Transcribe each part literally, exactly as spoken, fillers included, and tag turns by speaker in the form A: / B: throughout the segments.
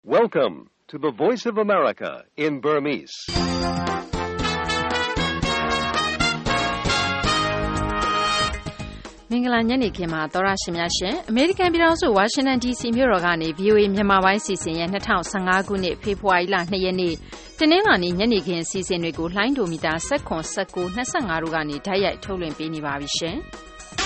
A: Welcome to the Voice of America in Burmese.
B: ။မင်္ဂလာညနေခင်းပါသောရရှင်များရှင်အမေရိကန်ပြည်ထောင်စုဝါရှင်တန် ဒီ စီ မြို့တော်ကနေ ဗွီအိုအေ မြန်မာပိုင်းစီစဉ်ရဲ့၂၀၁၅ခုနှစ်ဖေဖော်ဝါရီလ၂ရက်နေ့တနင်္လာနေ့ညနေခင်းစီစဉ်တွေကိုလှိုင်းဒိုမီတာ၁၇ ၁၉ ၂၅တို့ကနေဓာတ်ရိုက်ထုတ်လွှင့်ပေးနေပါပြီရှင်။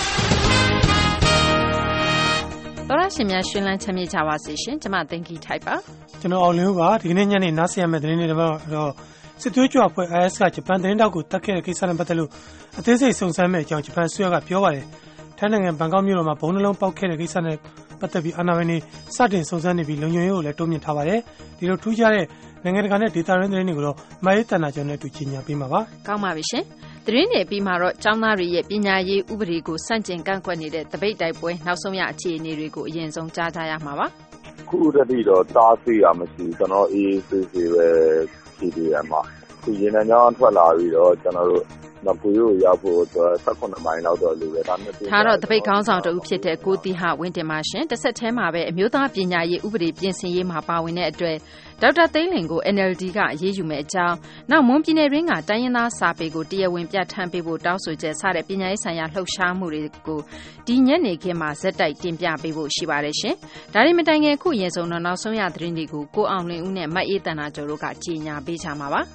B: သောရရှင်များရှင်လန်းချမ်းမြေ့ကြပါစေရှင်။ကျွန်မသိင်္ဂီထိုက်ပါ
C: ။ကျွန်တော်အောင်လင်းပါဒီကနေ့ညနေနားဆင်ရမယ့်သတင်းတွေတော့စစ်သွေးကြွအဖွဲ့ အိုင် အက်စ် ကဂျပန်သတင်းတောက်ကိုတပ်ခဲ့တဲ့ကိစ္စနဲ့ပတ်သက်လို့အသေးစိတ်စုံစမ်းမယ့်အကြောင်းဂျပန်အစိုးရကပြောပါတယ်။ထိုင်းနိုင်ငံဘန်ကောက်မြို့တော်မှာဘုံနှလုံးပေါက်ခဲ့တဲ့ကိစ္စနဲ့ပတ်သက်ပြီးအာဏာပိုင်တွေစတင်စုံစမ်းနေပြီးလုံခြုံရေးကိုလည်းတိုးမြှင့်ထားပါတယ်။ဒီလိုထူးခြားတဲ့နိုင်ငံတကာနဲ့ဒေသတွင်းသတင်းတွေကိုတော့မအေးတန်နာကျော်နဲ့တူချင်ညာပေးမှာပါ
B: ။ကောင်းပါပြီရှင်။သတင်းတွေပြီးမှတော့ကျောင်းသားတွေရဲ့ပညာရေးဥပဒေကိုစန့်ကျင်ကန့်ကွက်နေတဲ့တပိတ်တိုက်ပွဲနောက်ဆုံးရအခြေအနေတွေကိုအရင်ဆုံးကြားကြရမှာပါ
D: ။ခုတည်းကတော့တားဆီးရမရှိကျွန်တော်အေးဆေးဆေးပဲဖြည့်ပြရမှာ။ဒီရင်နှံကြောင်းထွက်လာပြီးတော့ကျွန်တော်တို့မပူရိုးရောက်ဖို့အတွက်၁၈မိုင်လောက်တော့လိုတယ်ဒါနဲ့
B: ဒါတော့တပိတ်ခေါင်းဆောင်တူဖြစ်တဲ့ကိုတီဟဝင်းတင်ပါရှင်တစ်ဆက်တည်းမှာပဲအမျိုးသားပညာရေးဥပဒေပြင်ဆင်ရေးမှာပါဝင်တဲ့အတွက်ဒေါက်တာသိန်းလင်ကို အန် အယ်လ် ဒီ ကအရေးယူမယ့်အကြောင်းနောက်မွန်ပြည်နယ်ရင်းကတိုင်းရင်းသားစာပေကိုတရားဝင်ပြဋ္ဌာန်းပေးဖို့တောင်းဆိုချက်စတဲ့ပညာရေးဆိုင်ရာလှုပ်ရှားမှုတွေကိုဒီညနေခင်းမှာဇက်တိုက်တင်ပြပေးဖို့ရှိပါတယ်ရှင်ဒါတွေမတိုင်ခင်ခုရင်ဆုံးတော့နောက်ဆုံးရသတင်းတွေကိုကိုအောင်လင်းဦးနဲ့မအေးတန်နာကျော်တို့ကကြီးညာပေးချမှာပါ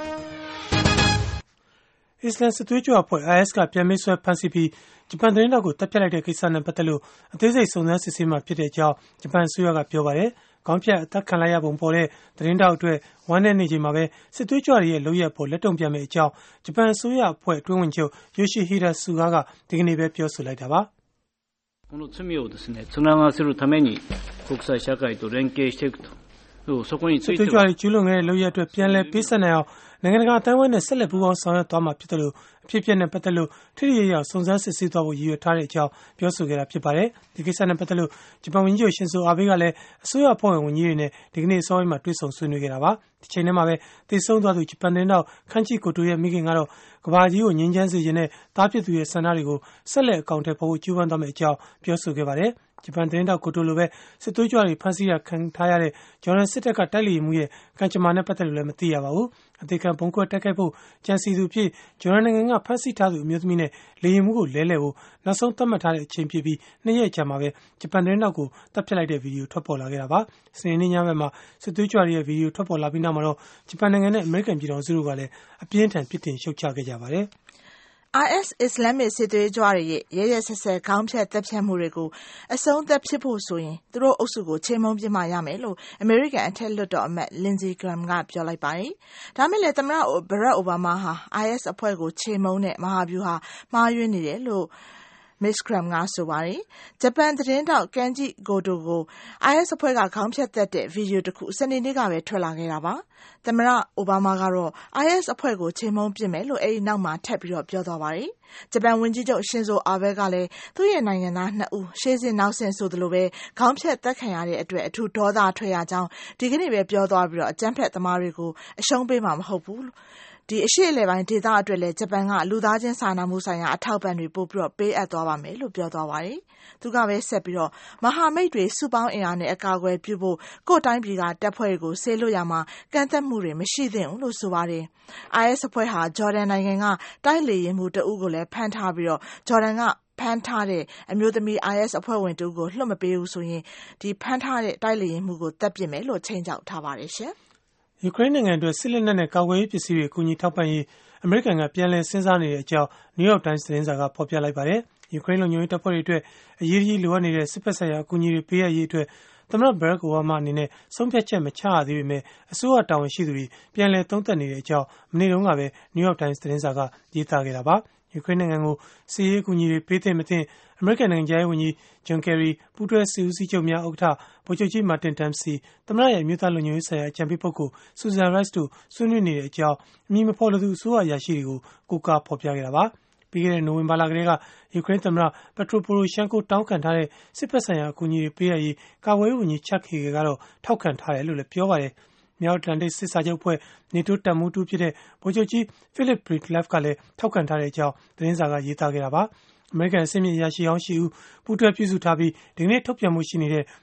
C: အစ္စလမ်စစ်သွေးကြွအဖွဲ့ အိုင် အက်စ် ကပြန်မေးဆွဲဖမ်းဆီးပြီးဂျပန်သတင်းတောက်ကိုတပ်ဖြတ်လိုက်တဲ့ကိစ္စနဲ့ပတ်သက်လို့အသေးစိတ်စုံစမ်းစစ်ဆေးမှဖြစ်တဲ့အကြောင်းဂျပန်အစိုးရကပြောပါတယ်။ခေါင်းဖြတ်အသက်ခံလိုက်ရပုံပေါ်တဲ့သတင်းတောက်အတွက်ဝမ်းနည်းနေချိန်မှာပဲစစ်သွေးကြွတွေရဲ့လုပ်ရက်ပေါ်လက်တုံ့ပြန်မယ့်အကြောင်းဂျပန်အစိုးရအဖွဲ့အတွင်းဝင်ချုပ်ယိုရှိဟီဒါဆူဂါကဒီကနေ့ပဲပြောဆိုလိုက်တာပါ။
E: この罪をですねつながせるために国際社会と連携していくとそこについては
C: စစ်သွေးကြွတွေကျူးလွန်ခဲ့တဲ့လုပ်ရက်အတွက်ပြန်လည်ပေးဆက်နိုင်အောင်နိုင်ငံတကာအတိုင်းအဝိုင်းနဲ့ဆက်လက်ပူးပေါင်းဆောင်ရွက်သွားမှာဖြစ်တယ်လို့အဖြစ်အပျက်နဲ့ပတ်သက်လို့ထိထိရောက်ရောက်စုံစမ်းစစ်ဆေးသွားဖို့ရည်ရွယ်ထားတဲ့အကြောင်းပြောဆိုခဲ့တာဖြစ်ပါတယ်။ဒီကိစ္စနဲ့ပတ်သက်လို့ဂျပန်ဝန်ကြီးချုပ်ရှင်ဇိုအာဘေးကလည်းအစိုးရအဖွဲ့ဝင်ဝန်ကြီးတွေနဲ့ဒီကနေ့အစောပိုင်းမှာတွေ့ဆုံဆွေးနွေးခဲ့တာပါ။ဒီချိန်ထဲမှာပဲတည်ဆုံသွားသူဂျပန်သတင်းတော်ခန်းချီကိုတိုရဲ့မိခင်ကတော့ကမ္ဘာကြီးကိုငြိမ်းချမ်းစေခြင်းနဲ့တားဖြစ်သူရဲ့ဆန္ဒတွေကိုဆက်လက်အကောင့်ထဲပေါ်ဖို့ကြိုးပမ်းသွားမယ့်အကြောင်းပြောဆိုခဲ့ပါတယ်။ဂျပန်သတင်းတောက်ကိုတိုလိုပဲစစ်သွေးကြွတွေဖမ်းဆီးရခံထားရတဲ့ဂျော်ဒန်စစ်တပ်ကတိုက်လေယာဉ်မှုရဲ့ကံကြမ္မာနဲ့ပတ်သက်လို့လည်းမသိရပါဘူး။အသေးခံဘုံကွက်တိုက်ခိုက်ဖို့ကြံစီသူဖြစ်ဂျော်ဒန်နိုင်ငံကဖမ်းဆီးထားသူအမျိုးသမီးနဲ့လေယာဉ်မှုကိုလဲလှယ်ဖို့နောက်ဆုံးသတ်မှတ်ထားတဲ့အချိန်ဖြစ်ပြီးနှစ်ရက်ကြာမှာပဲဂျပန်သတင်းတောက်ကိုတပ်ဖြတ်လိုက်တဲ့ဗီဒီယိုထွက်ပေါ်လာခဲ့တာပါ။စနေနေ့ညဘက်မှာစစ်သွေးကြွတွေရဲ့ဗီဒီယိုထွက်ပေါ်လာပြီးနောက်မှာတော့ဂျပန်နိုင်ငံနဲ့အမေရိကန်ပြည်ထောင်စုတို့ကလည်းအပြင်းထန်ပြစ်တင်ရှုတ်ချခဲ့ကြပါတယ်။
F: အိုင် အက်စ် အစ္စလာမ်မစ်စစ်သွေးကြွတွေရဲ့ရဲရဲဆက်ဆက်ခေါင်းဖြတ်တပ်ဖြတ်မှုတွေကိုအဆုံးသတ်ဖြစ်ဖို့ဆိုရင်သူတို့အုပ်စုကိုချေမှုန်းပြစ်မှရမယ်လို့အမေရိကန်အထက်လွှတ်တော်အမတ်လင်ဇီဂရမ်ကပြောလိုက်ပါတယ်။ဒါမဲ့လည်းသမ္မတဘရက်အိုဘားမားဟာ အိုင် အက်စ် အဖွဲ့ကိုချေမှုန်းတဲ့မဟာဗျူဟာမှားယွင်းနေတယ်လို့မစ္စဂရမ်ကဆိုပါတယ်။ဂျပန်သတင်းတောက်ကန်ဂျီကိုတိုကို အိုင် အက်စ် အဖွဲ့ကခေါင်းဖြတ်တတ်တဲ့ဗီဒီယိုတစ်ခုစနေနေ့ကပဲထွက်လာခဲ့တာပါ။သမ္မတအိုဘားမားကတော့ အိုင် အက်စ် အဖွဲ့ကိုချေမှုန်းပစ်မယ်လို့အဲဒီနောက်မှာထပ်ပြီးတော့ပြောသွားပါတယ်။ဂျပန်ဝန်ကြီးချုပ်ရှင်ဇိုအာဘေးကလည်းသူ့ရဲ့နိုင်ငံသားနှစ်ဦးရှေ့ဆင့်နောက်ဆင့်ဆိုသလိုပဲခေါင်းဖြတ်တက်ခံရတဲ့အတွက်အထူးဒေါသထွက်ရကြောင်းဒီကနေ့ပဲပြောသွားပြီးတော့အကြမ်းဖက်သမားတွေကိုအရှုံးပေးမှာမဟုတ်ဘူးလို့ဒီအရှိအလဲပိုင်းဒေသအတွက်လည်းဂျပန်ကလူသားချင်းစာနာမှုဆိုင်ရာအထောက်ပံ့တွေပို့ပြီးတော့ပေးအပ်သွားပါမယ်လို့ပြောသွားပါတယ်။သူကပဲဆက်ပြီးတော့မဟာမိတ်တွေစုပေါင်းအင်အားနဲ့အကာအကွယ်ပြုဖို့ကိုယ့်တိုင်းပြည်ကတပ်ဖွဲ့တွေကိုဆေးလွတ်ရမှာကန့်သက်မှုတွေမရှိသင့်ဘူးလို့ဆိုပါတယ်။အိုင် အက်စ် အဖွဲ့ဟာဂျော်ဒန်နိုင်ငံကတိုက်လေယာဉ်မှုတအုပ်ကိုလည်းဖမ်းထားပြီးတော့ဂျော်ဒန်ကဖမ်းထားတဲ့အမျိုးသမီး အိုင် အက်စ် အဖွဲ့ဝင်တူကိုလွှတ်မပေးဘူးဆိုရင်ဒီဖမ်းထားတဲ့တိုက်လေယာဉ်မှုကိုတပ်ပစ်မယ်လို့ချိန်ချောက်ထားပါတယ်ရှင်။
C: ယူကရိန်းနိုင်ငံအတွက်စစ်လက်နက်နဲ့ကာကွယ်ရေးပစ္စည်းတွေအကူအညီထောက်ပံ့ရေးအမေရိကန်ကပြန်လည်စဉ်းစားနေတဲ့အကြောင်းနယူးယောက်တိုင်းစ်သတင်းစာကဖော်ပြလိုက်ပါတယ်။ယူကရိန်းလုံခြုံရေးတပ်ဖွဲ့တွေအတွက်အရေးကြီးလိုအပ်နေတဲ့စစ်ဖက်ဆိုင်ရာအကူအညီတွေပေးအပ်ရေးအတွက်သမ္မတဘရက်အိုဘားမားအနေနဲ့ဆုံးဖြတ်ချက်မချရသေးပေမဲ့အစိုးရတာဝန်ရှိသူတွေပြန်လည်သုံးသပ်နေတဲ့အကြောင်းမနေ့တုန်းကပဲနယူးယောက်တိုင်းစ်သတင်းစာကရေးသားခဲ့တာပါ။ယူကရိန်းနိုင်ငံကိုစစ်ရေးအကူအညီတွေပေးသင့်မသင့်အမေရိကန်နိုင်ငံခြားရေးဝန်ကြီးဂျွန်ကယ်ရီပူးတွဲစစ်ဦးစီးချုပ်များဥက္ကဋ္ဌဗိုလ်ချုပ်ကြီးမာတင်ဒမ်စီသမ္မတရဲ့အမျိုးသားလုံခြုံရေးဆိုင်ရာအကြံပေးပုဂ္ဂိုလ်ဆူဇန်ရိုက်စ်တို့ဆွေးနွေးနေတဲ့အကြောင်းအမည်မဖော်လိုသူအစိုးရအရာရှိတွေကိုကိုးကားဖော်ပြခဲ့တာပါ။ပြီးခဲ့တဲ့နိုဝင်ဘာလကတည်းကယူကရိန်းသမ္မတပက်ထရိုပိုရိုရှန်ကိုတောင်းခံထားတဲ့စစ်ဖက်ဆိုင်ရာအကူအညီတွေပေးအပ်ရေးကာကွယ်ရေးဝန်ကြီးချက်ဟီဂယ်ကတော့ထောက်ခံထားတယ်လို့လည်းပြောပါတယ်။မြောက်အတ္တလန်တိတ်စစ်စာချုပ်အဖွဲ့နေတိုးတပ်မှူးတူဖြစ်တဲ့ဗိုလ်ချုပ်ကြီးဖိလစ်ဘရစ်လက်ဖ်ကလည်းထောက်ခံထားတဲ့အကြောင်းသတင်းစာကရေးသားခဲ့တာပါ။အမေရိကန်အဆင့်မြင့်အရာရှိဟောင်းရှိဦးပူးတွဲပြုစုထားပြီးဒီကနေ့ထုတ်ပြန်မှုရှိနေတဲ့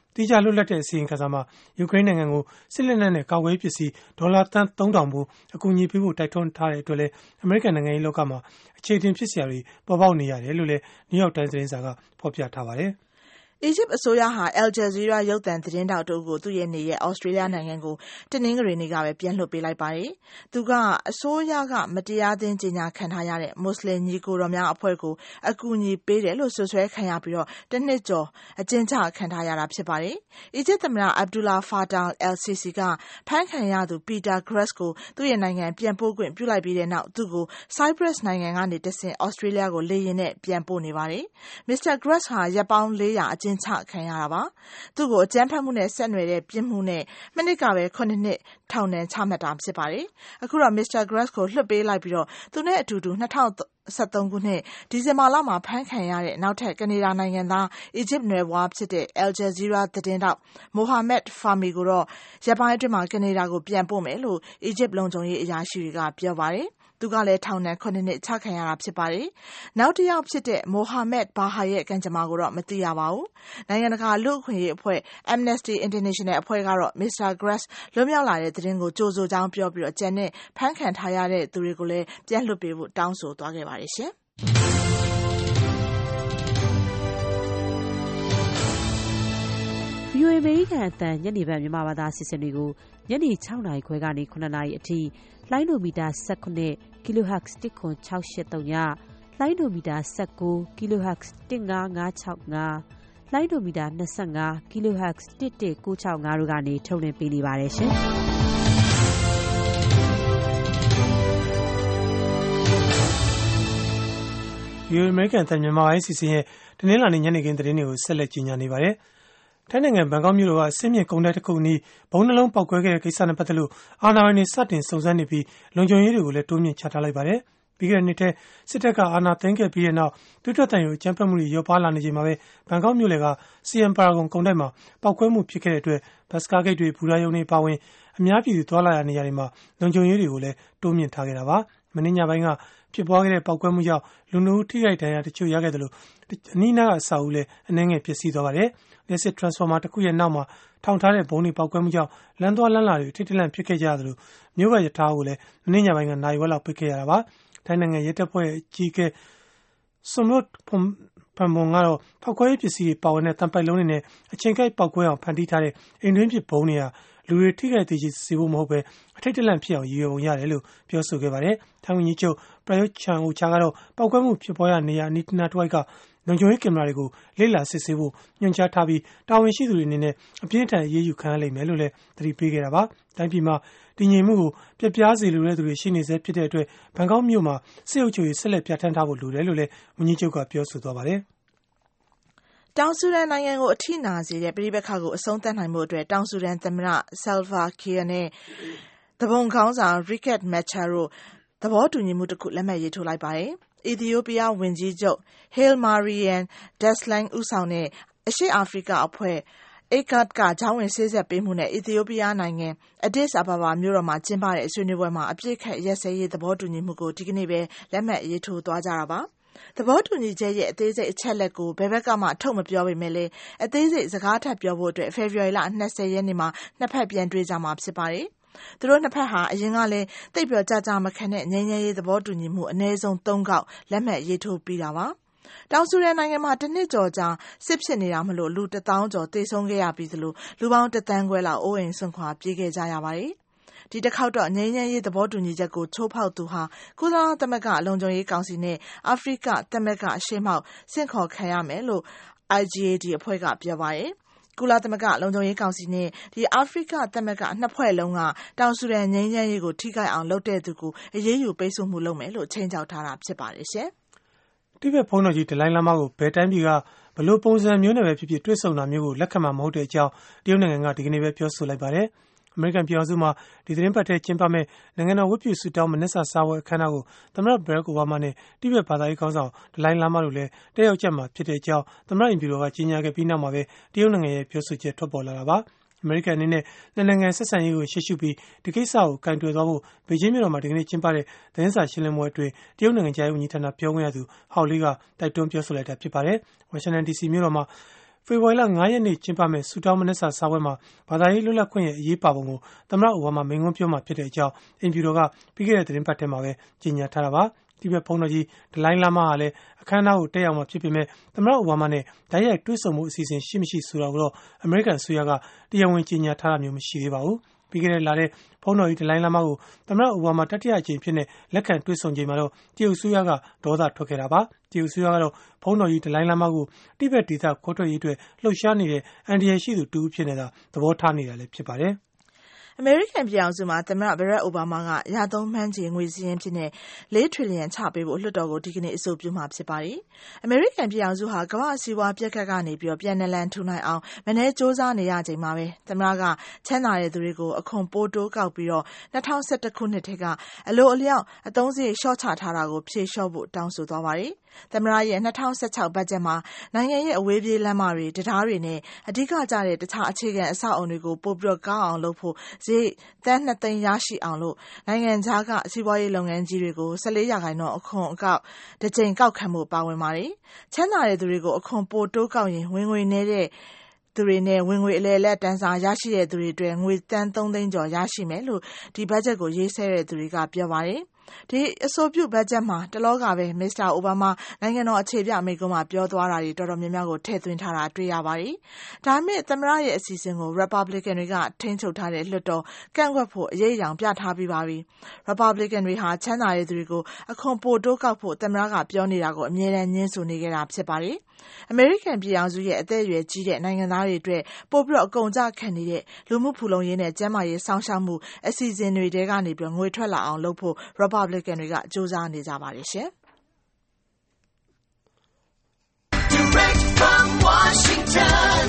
C: တိကျလွတ်လပ်တဲ့အစီရင်ခံစာမှာယူကရိန်းနိုင်ငံကိုစစ်လက်နက်နဲ့ကာကွယ်ရေးပစ္စည်းဒေါ်လာသန်းသုံးထောင်ဘူးအကူအညီပေးဖို့တိုက်တွန်းထားတဲ့အတွက်လည်းအမေရိကန်နိုင်ငံရေးလောကမှာအခြေအတင်ဖြစ်စရာတွေပေါ်ပေါက်နေရတယ်လို့လည်း New York Times သတင်းစာကဖော်ပြထားပါတယ်။
F: အီဂျစ်အစိုးရဟာ Al Jazeera ရုပ်သံသတင်းထောက်တို့ကိုသူ့ရဲ့နေရဲ့ Australia နိုင်ငံကိုတနင်္ဂနွေနေ့ကပဲပြန်လွှတ်ပေးလိုက်ပါတယ်။သူကအစိုးရကမတရားသင်းကြေညာခံထားရတဲ့မွတ်စလင်ညီကိုတော်များအဖွဲ့ကိုအကူအညီပေးတယ်လို့ဆွဆွဲခံရပြီးတော့တနှစ်ကျော်အကျဉ်းချခံထားရတာဖြစ်ပါတယ်။အီဂျစ်သမ္မတ Abdullah Fattah al-Sisi ကဖမ်းခံရသူ Peter Grass ကိုသူ့ရဲ့နိုင်ငံပြန်ပို့ခွင့်ပြုလိုက်ပြီးတဲ့နောက်သူ့ကို Cyprus နိုင်ငံကနေတဆင့် Australia ကိုလေယာဉ်နဲ့ပြန်ပို့နေပါတယ်။ မစ္စတာ Grass ဟာရက်ပေါင်းလေးရာအကျဉ်းချခံရတာပါ။သူ့ကိုအကြမ်းဖက်မှုနဲ့ဆက်နွယ်တဲ့ပြစ်မှုနဲ့မနစ်ကပဲခုနှစ်နှစ်ထောင်ဒဏ်ချမှတ်တာဖြစ်ပါတယ်။အခုတော့ မစ္စတာ Grass ကိုလွှတ်ပေးလိုက်ပြီးတော့သူနဲ့အတူတူ၂၀၁၃ခုနှစ်ဒီဇင်ဘာလမှာဖမ်းခံရတဲ့နောက်ထပ်ကနေဒါနိုင်ငံသားအီဂျစ်နွယ်ဘွားဖြစ်တဲ့ Al Jazeera သတင်းတောက် Mohammed Fahmy ကိုတော့ရက်ပိုင်းအတွင်းမှာကနေဒါကိုပြန်ပို့မယ်လို့အီဂျစ်လုံခြုံရေးအရာရှိတွေကပြောပါတယ်။သူကလည်းထောင်ဒဏ်ခုနှစ်နှစ်ချခံရတာဖြစ်ပါတယ်။နောက်တစ်ယောက်ဖြစ်တဲ့ Mohammed Baha ရဲ့ကံကြမ္မာကိုတော့မသိရပါဘူး။နိုင်ငံတကာလူ့အခွင့်အရေးအဖွဲ့ Amnesty International အဖွဲ့ကတော့မစ္စတာ Grass လွတ်မြောက်လာတဲ့သတင်းကိုကြိုဆိုကြောင်းပြောပြီးတော့ကျန်တဲ့ဖမ်းခံထားရတဲ့သူတွေကိုလည်းပြန်လွှတ်ပေးဖို့တောင်းဆိုသွားခဲ့ပါတယ်ရှင်။
G: ဗွီအိုအေ အမေရိကန်အသံညနေပိုင်းမြန်မာဘာသာအစီအစဉ်တွေကိုညနေ၆နာရီခွဲကနေ၇နာရီအထိလိုင်းဒိုမီတာ၁၈ kHz တစ်ခွန်၆၈သုံးရလိုင်းဒိုမီတာ၁၉ kHz တစ်၅၅၆၅လိုင်းဒိုမီတာ၂၅ kHz တစ်၁၉၆၅တို့ကနေထုတ်လွှင့်ပေးနေပါတယ်ရှင်။
C: ဒီအမေရိကန်အသံမြန်မာပိုင်းအစီအစဉ်ရဲ့တနင်္လာနေ့ညနေခင်းသတင်းတွေကိုဆက်လက်ကြီးညာနေပါတယ်။ထိုင်းနိုင်ငံဘန်ကောက်မြို့တော်ကအဆင့်မြင့်ကုန်တိုက်တစ်ခုအနီးဘုံနှလုံးပေါက်ကွဲခဲ့တဲ့ကိစ္စနဲ့ပတ်သက်လို့အာဏာပိုင်တွေစတင်စုံစမ်းနေပြီးလုံခြုံရေးတွေကိုလည်းတိုးမြင့်ချထားလိုက်ပါတယ်။ပြီးခဲ့တဲ့နှစ်ထဲစစ်တပ်ကအာဏာသိမ်းခဲ့ပြီးတဲ့နောက်တွစ်ထွက်တန်ရုံအကြမ်းဖက်မှုတွေရောပါလာနေချိန်မှာပဲဘန်ကောက်မြို့လယ်က စီအမ် Paragon ကုန်တိုက်မှာပေါက်ကွဲမှုဖြစ်ခဲ့တဲ့အတွက်ဘတ်စကားဂိတ်တွေဘူရာယုံတွေပါဝင်အများပြည်သူသွားလာရနေရာတွေမှာလုံခြုံရေးတွေကိုလည်းတိုးမြင့်ထားခဲ့တာပါ။မနေ့ညပိုင်းကဖြစ်ပွားခဲ့တဲ့ပေါက်ကွဲမှုကြောင့်လူနှုတ်ထိခိုက်ဒဏ်ရာတချို့ရခဲ့တယ်လို့အနီးနားကအဆောက်အဦလည်းအနှဲငယ်ပျက်စီးသွားပါတယ်။လက်စစ် transformer တစ်ခုရဲ့နောက်မှာထောင်ထားတဲ့ဘုံတွေပေါက်ကွဲမှုကြောင့်လမ်းသွားလမ်းလာတွေထိထလန့်ဖြစ်ခဲ့ကြတယ်လို့မြို့ဘက်ရထားကိုလည်းမနေ့ညပိုင်းကနိုင်ဝက်လောက်ပိတ်ခဲ့ရတာပါ။ထိုင်းနိုင်ငံရဲတပ်ဖွဲ့အကြီးအကဲဆွန်လွတ်ဖုန်ဖန်ဘုံကတော့ဖောက်ခွဲရေးပစ္စည်းတွေပါဝင်တဲ့တံပိုက်လုံးတွေနဲ့အချိန်ကိုက်ပေါက်ကွဲအောင်ဖန်တီးထားတဲ့အိမ်တွင်းပစ်ဘုံတွေဟာလူတွေထိခိုက်သေးစေဖို့မဟုတ်ပဲအထိတ်တလန့်ဖြစ်အောင်ရည်ရွယ်ပုံရတယ်လို့ပြောဆိုခဲ့ပါတယ်။ထိုင်းဝန်ကြီးချုပ်ပရာယုတ်ချန်အိုချာကတော့ပေါက်ကွဲမှုဖြစ်ပွားရာနေရာအနီးနားတစ်ဝိုက်ကလုံခြုံရေးကင်မရာတွေကိုလေ့လာစစ်ဆေးဖို့ညွှန်ကြားထားပြီးတာဝန်ရှိသူတွေအနေနဲ့အပြင်းထန်အရေးယူခံရလိမ့်မယ်လို့လည်းသတိပေးခဲ့တာပါ။တိုင်းပြည်မှာတည်ငြိမ်မှုကိုပြပြားစေလိုတဲ့သူတွေရှိနေစေဖြစ်တဲ့အတွက်ဘန်ကောက်မြို့မှာစစ်အုပ်ချုပ်ရေးဆက်လက်ပြဋ္ဌာန်းထားဖို့လိုတယ်လို့လည်းဝန်ကြီးချုပ်ကပြောဆိုသွားပါတယ်
F: ။တောင်ဆူဒန်နိုင်ငံကိုအထိနာစေတဲ့ပြည်ပခါကိုအဆုံးသတ်နိုင်မှုအတွက်တောင်ဆူဒန်သမ္မတ Salva Kiir နဲ့တဘုံခေါင်းဆောင် Riek Machar တို့သဘောတူညီမှုတစ်ခုလက်မှတ်ရေးထိုးလိုက်ပါတယ်။အီသီယိုးပီးယားဝန်ကြီးချုပ် Haile Mariam Desalegn ဦးဆောင်တဲ့အရှေ့အာဖရိကအဖွဲ့ အေ ကာဒ် ကဂျောင်းဝင်စေ့စပ်ပေးမှုနဲ့အီသီယိုးပီးယားနိုင်ငံ Addis Ababa မြို့တော်မှာကျင်းပတဲ့ဆွေးနွေးပွဲမှာအပြစ်ခတ်ရက်စဲရေးသဘောတူညီမှုကိုဒီကနေ့ပဲလက်မှတ်ရေးထိုးသွားကြတာပါ။သဘောတူညီချက်ရဲ့အသေးစိတ်အချက်လက်ကိုဘယ်ဘက်ကမှထုတ်မပြောပေမဲ့လည်းအသေးစိတ်စကားထပ်ပြောဖို့အတွက်ဖေဖော်ဝါရီလ၂၀ရက်နေ့မှာနှစ်ဖက်ပြန်တွေ့ကြမှာဖြစ်ပါတယ်။သူတို့နှစ်ဖက်ဟာအရင်ကလည်းတိတ်ပြောကြကြမခံတဲ့ငြိမ်းချမ်းရေးသဘောတူညီမှုအနည်းဆုံး၃ခေါက်လက်မှတ်ရေးထိုးပြီးတာပါ။တောင်ဆူဒန်နိုင်ငံမှာတစ်နှစ်ကျော်ကြာစစ်ဖြစ်နေတာမလို့လူတစ်သောင်းကျော်သေဆုံးခဲ့ရပြီးသလိုလူပေါင်းတစ်သန်းခွဲလောက်အိုးအိမ်စွန့်ခွာပြေးခဲ့ကြရပါတယ်။ဒီတစ်ခေါက်တော့ငြိမ်းချမ်းရေးသဘောတူညီချက်ကိုချိုးဖောက်သူဟာကုလသမဂ္ဂလုံခြုံရေးကောင်စီနဲ့အာဖရိကသမဂ္ဂအရှေ့မှောက်ဆင့်ခေါ်ခံရမယ်လို့ အိုင် ဂျီ အေ ဒီ အဖွဲ့ကပြောပါတယ်။ကုလသမဂ္ဂလုံခြုံရေးကောင်စီနဲ့ဒီအာဖရိကသမဂ္ဂနှစ်ဖွဲ့လုံးကတောင်ဆူဒန်ငြိမ်းချမ်းရေးကိုထိခိုက်အောင်လုပ်တဲ့သူကိုအရေးယူပိတ်ဆို့မှုလုပ်မယ်လို့ချိန်ချောက်ထားတာဖြစ်ပါတယ်ရှင်
C: ။တိဘက်ဘုန်းတော်ကြီးဒလိုင်းလာမားကိုဘယ်တိုင်းပြည်ကဘလို့ပုံစံမျိုးနဲ့ပဲဖြစ်ဖြစ်တွေ့ဆုံတာမျိုးကိုလက်ခံမှာမဟုတ်တဲ့အကြောင်းတရုတ်နိုင်ငံကဒီကနေ့ပဲပြောဆိုလိုက်ပါတယ်။အမေရိကန်ပြည်အောင်စုမှာဒီသတင်းပတ်ထဲကျင်းပမဲ့နိုင်ငံတော်ဝတ်ပြုဆုတောင်းမနစ်စာစားပွဲအခမ်းအနားကိုသမ္မတဘရက်အိုဘားမားနဲ့တိဘက်ဘာသာရေးခေါင်းဆောင်ဒလိုင်းလာမားတို့လည်းတက်ရောက်ကြမှာဖြစ်တဲ့အကြောင်းသမ္မတအိမ်ဖြူတော်ကကြေညာခဲ့ပြီးနောက်မှာပဲတရုတ်နိုင်ငံရဲ့ပြောဆိုချက်ထွက်ပေါ်လာတာပါ။အမေရိကန်အနေနဲ့နှစ်နိုင်ငံဆက်ဆံရေးကိုရှေ့ရှုပြီးဒီကိစ္စကိုကင်တွယ်သွားဖို့ဘေကျင်းမြို့တော်မှာဒီကနေ့ကျင်းပတဲ့သတင်းစာရှင်းလင်းပွဲအတွင်းတရုတ်နိုင်ငံခြားရေးဝန်ကြီးဌာနပြောခွင့်ရသူဟောက်လီကတိုက်တွန်းပြောဆိုလိုက်တာဖြစ်ပါတယ်။ဝါရှင်တန် ဒီစီ မြို့တော်မှာဖေဖော်ဝါရီလ၅ရက်နေ့ကျင်းပမယ့်ဆူတောင်းမနက်စာစားပွဲမှာဘာသာရေးလွတ်လပ်ခွင့်ရဲ့အရေးပါပုံကိုသမ္မတအိုဘားမားမိန့်ခွန်းပြောမှာဖြစ်တဲ့အကြောင်းအိမ်ဖြူတော်ကပြီးခဲ့တဲ့သတင်းပတ်ထဲမှာပဲကြေညာထားတာပါတိဘက်ဘုန်းတော်ကြီးဒလိုင်းလာမားဟာလည်းအခမ်းအနားကိုတက်ရောက်မှာဖြစ်ပေမဲ့သမ္မတအိုဘားမားနဲ့တိုက်ရိုက်တွေ့ဆုံမှုအစီအစဉ်ရှိမရှိဆိုတာကိုတော့အမေရိကန်အစိုးရကတရားဝင်ကြေညာထားတာမျိုးမရှိသေးပါဘူးပြီးခဲ့တဲ့လထဲဘုန်းတော်ကြီးဒလိုင်းလာမားကိုသမ္မတအိုဘားမားတတိယအကြိမ်ဖြစ်နေလက်ခံတွေ့ဆုံချိန်မှာတော့တရုတ်အစိုးရကဒေါသထွက်ခဲ့တာပါတရုတ်အစိုးရကတော့ဘုန်းတော်ကြီးဒလိုင်းလာမားကိုတိဘက်ဒေသခွဲထွက်ရေးအတွက်လှုပ်ရှားနေတဲ့အန်ဒီရရှိသူတူဖြစ်နေတာသဘောထားနေတာလည်းဖြစ်ပါတယ်
F: အမေရိကန်ပြည်အောင်စုမှာသမ္မတဘရက်အိုဘားမားကရသုံးမှန်းချေငွေစည်းရင်းဖြစ်တဲ့၄ထရီလီယံချပေးဖို့လွှတ်တော်ကိုဒီကနေ့အဆိုပြုမှာဖြစ်ပါတယ်။အမေရိကန်ပြည်အောင်စုဟာကမ္ဘာ့စီးပွားပြက်ခတ်ကနေပြီးတော့ပြန်နလန်ထူနိုင်အောင်မနေ့စ조사နေရချိန်မှာပဲသမ္မတကချမ်းသာတဲ့သူတွေကိုအခွန်ပိုတိုးကောက်ပြီးတော့၂၀၁၁ခုနှစ်ထဲကအလိုအလျောက်အသုံးစရိတ်လျှော့ချထားတာကိုဖြေလျှော့ဖို့တောင်းဆိုသွားပါတယ်။သမ္မတရဲ့၂၀၁၆ဘတ်ဂျက်မှာနိုင်ငံရဲ့အဝေးပြေးလမ်းမတွေတရားတွေနဲ့အဓိကကျတဲ့တခြားအခြေခံအဆောက်အုံတွေကိုပို့ပြီးတော့ကောင်းအောင်လုပ်ဖို့စရိတ်တန်းနှစ်သိန်းရရှိအောင်လို့နိုင်ငံခြားကစီးပွားရေးလုပ်ငန်းကြီးတွေကို၁၄ရာခိုင်နှုန်းအခွန်အကောက်တစ်ကြိမ်ကောက်ခံမှုပါဝင်ပါတယ်။ချမ်းသာတဲ့သူတွေကိုအခွန်ပိုတိုးကောက်ရင်ဝင်ငွေနေတဲ့သူတွေနဲ့ဝင်ငွေအလဲလက်တန်းစားရရှိတဲ့သူတွေအတွက်ငွေတန်းသုံးသိန်းကျော်ရရှိမယ်လို့ဒီဘတ်ဂျက်ကိုရေးဆွဲတဲ့သူတွေကပြောပါတယ်။ဒီအဆိုပြုဘတ်ဂျက်မှာတလောကပဲမစ္စတာအိုဘားမားနိုင်ငံတော်အခြေပြမိန့်ခွန်းမှာပြောသွားတာတွေတော်တော်များများကိုထည့်သွင်းထားတာတွေ့ရပါတယ်။ဒါပေမဲ့သမ္မတရဲ့အစီအစဉ်ကို Republican တွေကထိန်းချုပ်ထားတဲ့လွှတ်တော်ကန့်ကွက်ဖို့အရေးအယောင်ပြထားပြီးပါပြီ။ Republican တွေဟာချမ်းသာတဲ့သူတွေကိုအခွန်ပိုတိုးကောက်ဖို့သမ္မတကပြောနေတာကိုအမြဲတမ်းညှင်းဆိုနေကြတာဖြစ်ပါတယ်။အမေရိကန်ပြည်အောင်စုရဲ့အသက်အရွယ်ကြီးတဲ့နိုင်ငံသားတွေအတွက်ပို့ပြီးတော့အကုန်ကြခံနေတဲ့လူမှုဖူလုံရေးနဲ့ကျန်းမာရေးစောင့်ရှောက်မှုအစီအစဉ်တွေတဲကနေပြီးငွေထွက်လာအောင်လုပ်ဖို့ Republican တွေကစ조사နေကြပါတယ်ရှင်။ Direct from Washington,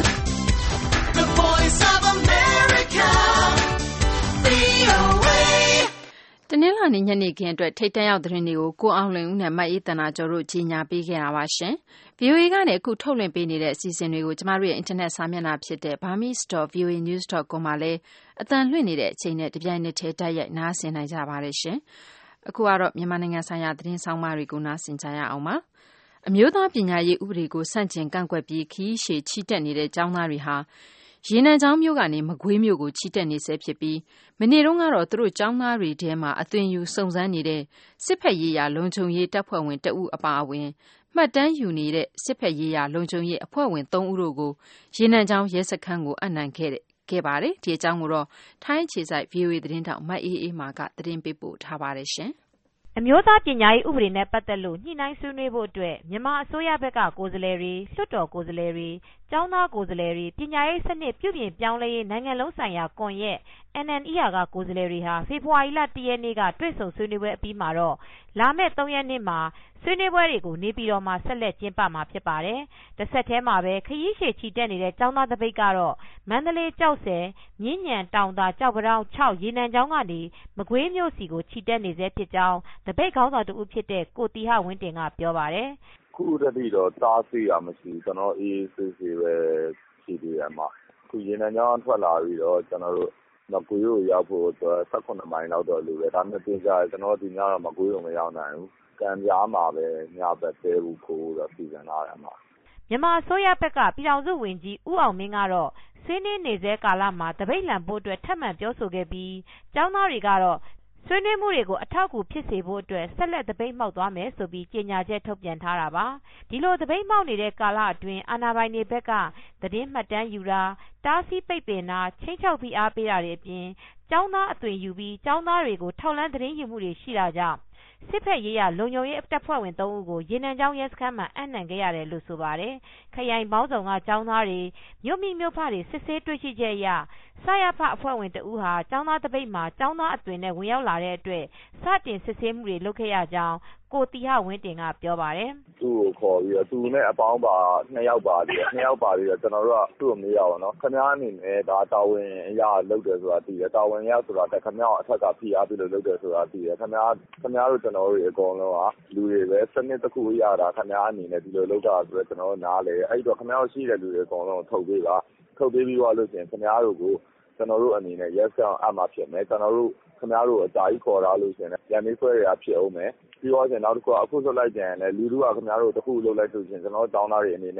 F: the voice of America, ဗွီအိုအေ
B: တနင်္လာနေ့ညနေခင်းအတွက်ထိပ်တန်းရောက်သတင်းတွေကိုကိုအောင်လွင်ဦးနဲ့မအေးတနာကျော်တို့ကြီးညာပေးခဲ့တာပါရှင်။ ဗွီအိုအေကနေအခုထုတ်လွှင့်ပေးနေတဲ့အစီအစဉ်တွေကိုကျမတို့ရဲ့အင်တာနက်စာမျက်နှာဖြစ်တဲ့ burmese dot v o a news dot com မှာလည်းအသံလွှင့်နေတဲ့အချိန်နဲ့တပြိုင်နက်တည်းတိုက်ရိုက်နားဆင်နိုင်ကြပါတယ်ရှင်။အခုကတော့မြန်မာနိုင်ငံဆိုင်ရာသတင်းဆောင်မတွေကိုနားဆင်ကြရအောင်ပါ။အမျိုးသားပညာရေးဥပဒေကိုဆန့်ကျင်ကန့်ကွက်ပြီးခီးရှည်ချီတက်နေတဲ့ကျောင်းသားတွေဟာရေနံချောင်းမြို့ကနေမကွေးမြို့ကိုချီတက်နေဆဲဖြစ်ပြီးမနေ့တုန်းကတော့သူတို့ကျောင်းသားတွေထဲမှာအသွင်ယူစုံစမ်းနေတဲ့စစ်ဖက်ရေးရာလုံခြုံရေးတပ်ဖွဲ့ဝင်တဦးအပါအဝင်မှတ်တမ်းယူနေတဲ့စစ်ဖက်ရေးရာလုံခြုံရေးအဖွဲ့ဝင်သုံးဦးတို့ကိုရေနံချောင်းရဲစခန်းကိုအပ်နှံခဲ့တဲ့ခဲ့ပါတယ်ဒီအကြောင်းကိုတော့ထိုင်းခြေဆိုင် ဗွီအိုအေ သတင်းတောက်မအေးအေးမာကသတင်းပေးပို့ထားပါတယ်ရှင်
G: အမျိုးသားပညာရေးဥပဒေနဲ့ပတ်သက်လို့ညှိနှိုင်းဆွေးနွေးဖို့အတွက်မြန်မာအစိုးရဘက်ကကိုယ်စားလှယ်တွေလွှတ်တော်ကိုယ်စားလှယ်တွေကျောင်းသားကိုယ်စားလှယ်တွေပညာရေးစနစ်ပြုပြင်ပြောင်းလဲရေးနိုင်ငံလုံးဆိုင်ရာကွန်ရက် N N E R ကကိုယ်စားလှယ်တွေဟာဖေဖော်ဝါရီလ၁ရက်နေ့ကတွေ့ဆုံဆွေးနွေးပွဲအပြီးမှာတော့လာမယ့်၃ရက်နေ့မှာဆွေးနွေးပွဲတွေကိုနေပြည်တော်မှာဆက်လက်ကျင်းပမှာဖြစ်ပါတယ်။တစ်ဆက်တည်းမှာပဲခရီးရှည်ချီတက်နေတဲ့ကျောင်းသားတပိတ်ကတော့မန္တလေးကျောက်ဆယ်မြင်းညံတောင်သာကျောက်ပတောင်း၆ရေနံကျောင်းကနေမကွေးမြို့စီကိုချီတက်နေဆဲဖြစ်ကြောင်းတပိတ်ခေါင်းဆောင်တူဖြစ်တဲ့ကိုတီဟဝင်းတင်ကပြောပါတယ်
D: ။ခုတတိတော့တားဆီးရမရှိကျွန်တော်အေးဆေးဆေးပဲရှိသေးတယ်မှာခုရေနံကျောင်းထွက်လာပြီးတော့ကျွန်တော်တို့မကွေးကိုရောက်ဖို့အတွက်၁၈မိုင်လောက်တော့လိုပဲဒါနဲ့ပြင်ကြတယ်ကျွန်တော်ဒီညတော့မကွေးကိုမရောက်နိုင်ဘူးကံပြားမှာပဲညဘက်တဲဘူးခိုးတော့ပြည်စံလာတယ်မှာ
G: မြန်မာအစိုးရဘက်ကပြည်ထောင်စုဝန်ကြီးဦးအောင်မင်းကတော့ဆွေးနွေးနေဆဲကာလမှာတပိတ်လံဖို့အတွက်ထပ်မံပြောဆိုခဲ့ပြီးကျောင်းသားတွေကတော့ဆွေးနွေးမှုတွေကိုအထောက်အကူဖြစ်စေဖို့အတွက်ဆက်လက်တပိတ်မှောက်သွားမယ်ဆိုပြီးကြေညာချက်ထုတ်ပြန်ထားတာပါဒီလိုတပိတ်မှောက်နေတဲ့ကာလအတွင်းအာဏာပိုင်တွေဘက်ကသတင်းမှတ်တမ်းယူတာတားဆီးပိတ်ပင်တာချင်းချောက်ဖိအားပေးတာတွေအပြင်ကျောင်းသားအသွင်ယူပြီးကျောင်းသားတွေကိုထောက်လှမ်းသတင်းယူမှုတွေရှိတာကြောင့်စစ်ဖက်ရေးရလုံခြုံရေးတပ်ဖွဲ့ဝင်သုံးဦးကိုရေနံချောင်းရဲစခန်းမှာအနှံခဲ့ရတယ်လို့ဆိုပါတယ်ခရိုင်ပေါင်းဆောင်ကကျောင်းသားတွေမြို့မိမြို့ဖတွေစစ်ဆေးတွေ့ရှိချက်အရစရဖအဖွဲ့ဝင်တဦးဟာကျောင်းသားတပိတ်မှာကျောင်းသားအသွင်နဲ့ဝင်ရောက်လာတဲ့အတွက်စတင်စစ်ဆေးမှုတွေလုပ်ခဲ့ရကြောင်းကိုတီဟဝင်းတင်ကပြောပါတယ်
D: သူ့ကိုခေါ်ပြီးတော့သူနဲ့အပေါင်းပါနှစ်ယောက်ပါပြီးနှစ်ယောက်ပါပြီးတော့ကျွန်တော်တို့ကသူ့ကိုမေးရအောင်နော်ခင်ဗျားအနေနဲ့ဒါတာဝန်အရာလုပ်တယ်ဆိုတာသိတယ်တာဝန်ရဆိုတာတက်ခင်ဗျားအထက်ကဖိအားပြီးလို့လုပ်တယ်ဆိုတာသိတယ်ခင်ဗျားခင်ဗျားတို့ကျွန်တော်တို့အကုန်လုံးကလူတွေပဲစနစ်တစ်ခုအရာဒါခင်ဗျားအနေနဲ့ဒီလိုလုပ်တာဆိုတော့ကျွန်တော်တို့နားလေအဲ့တော့ခင်ဗျားတို့ရှိတဲ့လူတွေအကုန်လုံးထုတ်ပေးပါထုတ်ပေးပြီးတော့လို့ရှိရင်ခင်ဗျားတို့ကိုကျွန်တော်တို့အနေနဲ့ရက်ဆောင်အမှဖြစ်မယ်ကျွန်တော်တို့ခင်ဗျားတို့အကြာကြီးခေါ်တာလို့ရှိရင်ရန်နေဆွဲရဖြစ်အောင်မယ်ပြီးတော့ကျနောက်တစ်ခုအခုဆိုလိုက်ကြရင်လည်းလူလူကခင်ဗျားတို့တခုလုပ်လိုက်လို့ရှိရင်ကျွန်တော်တို့တောင်းသားတွေအနေနဲ့ခ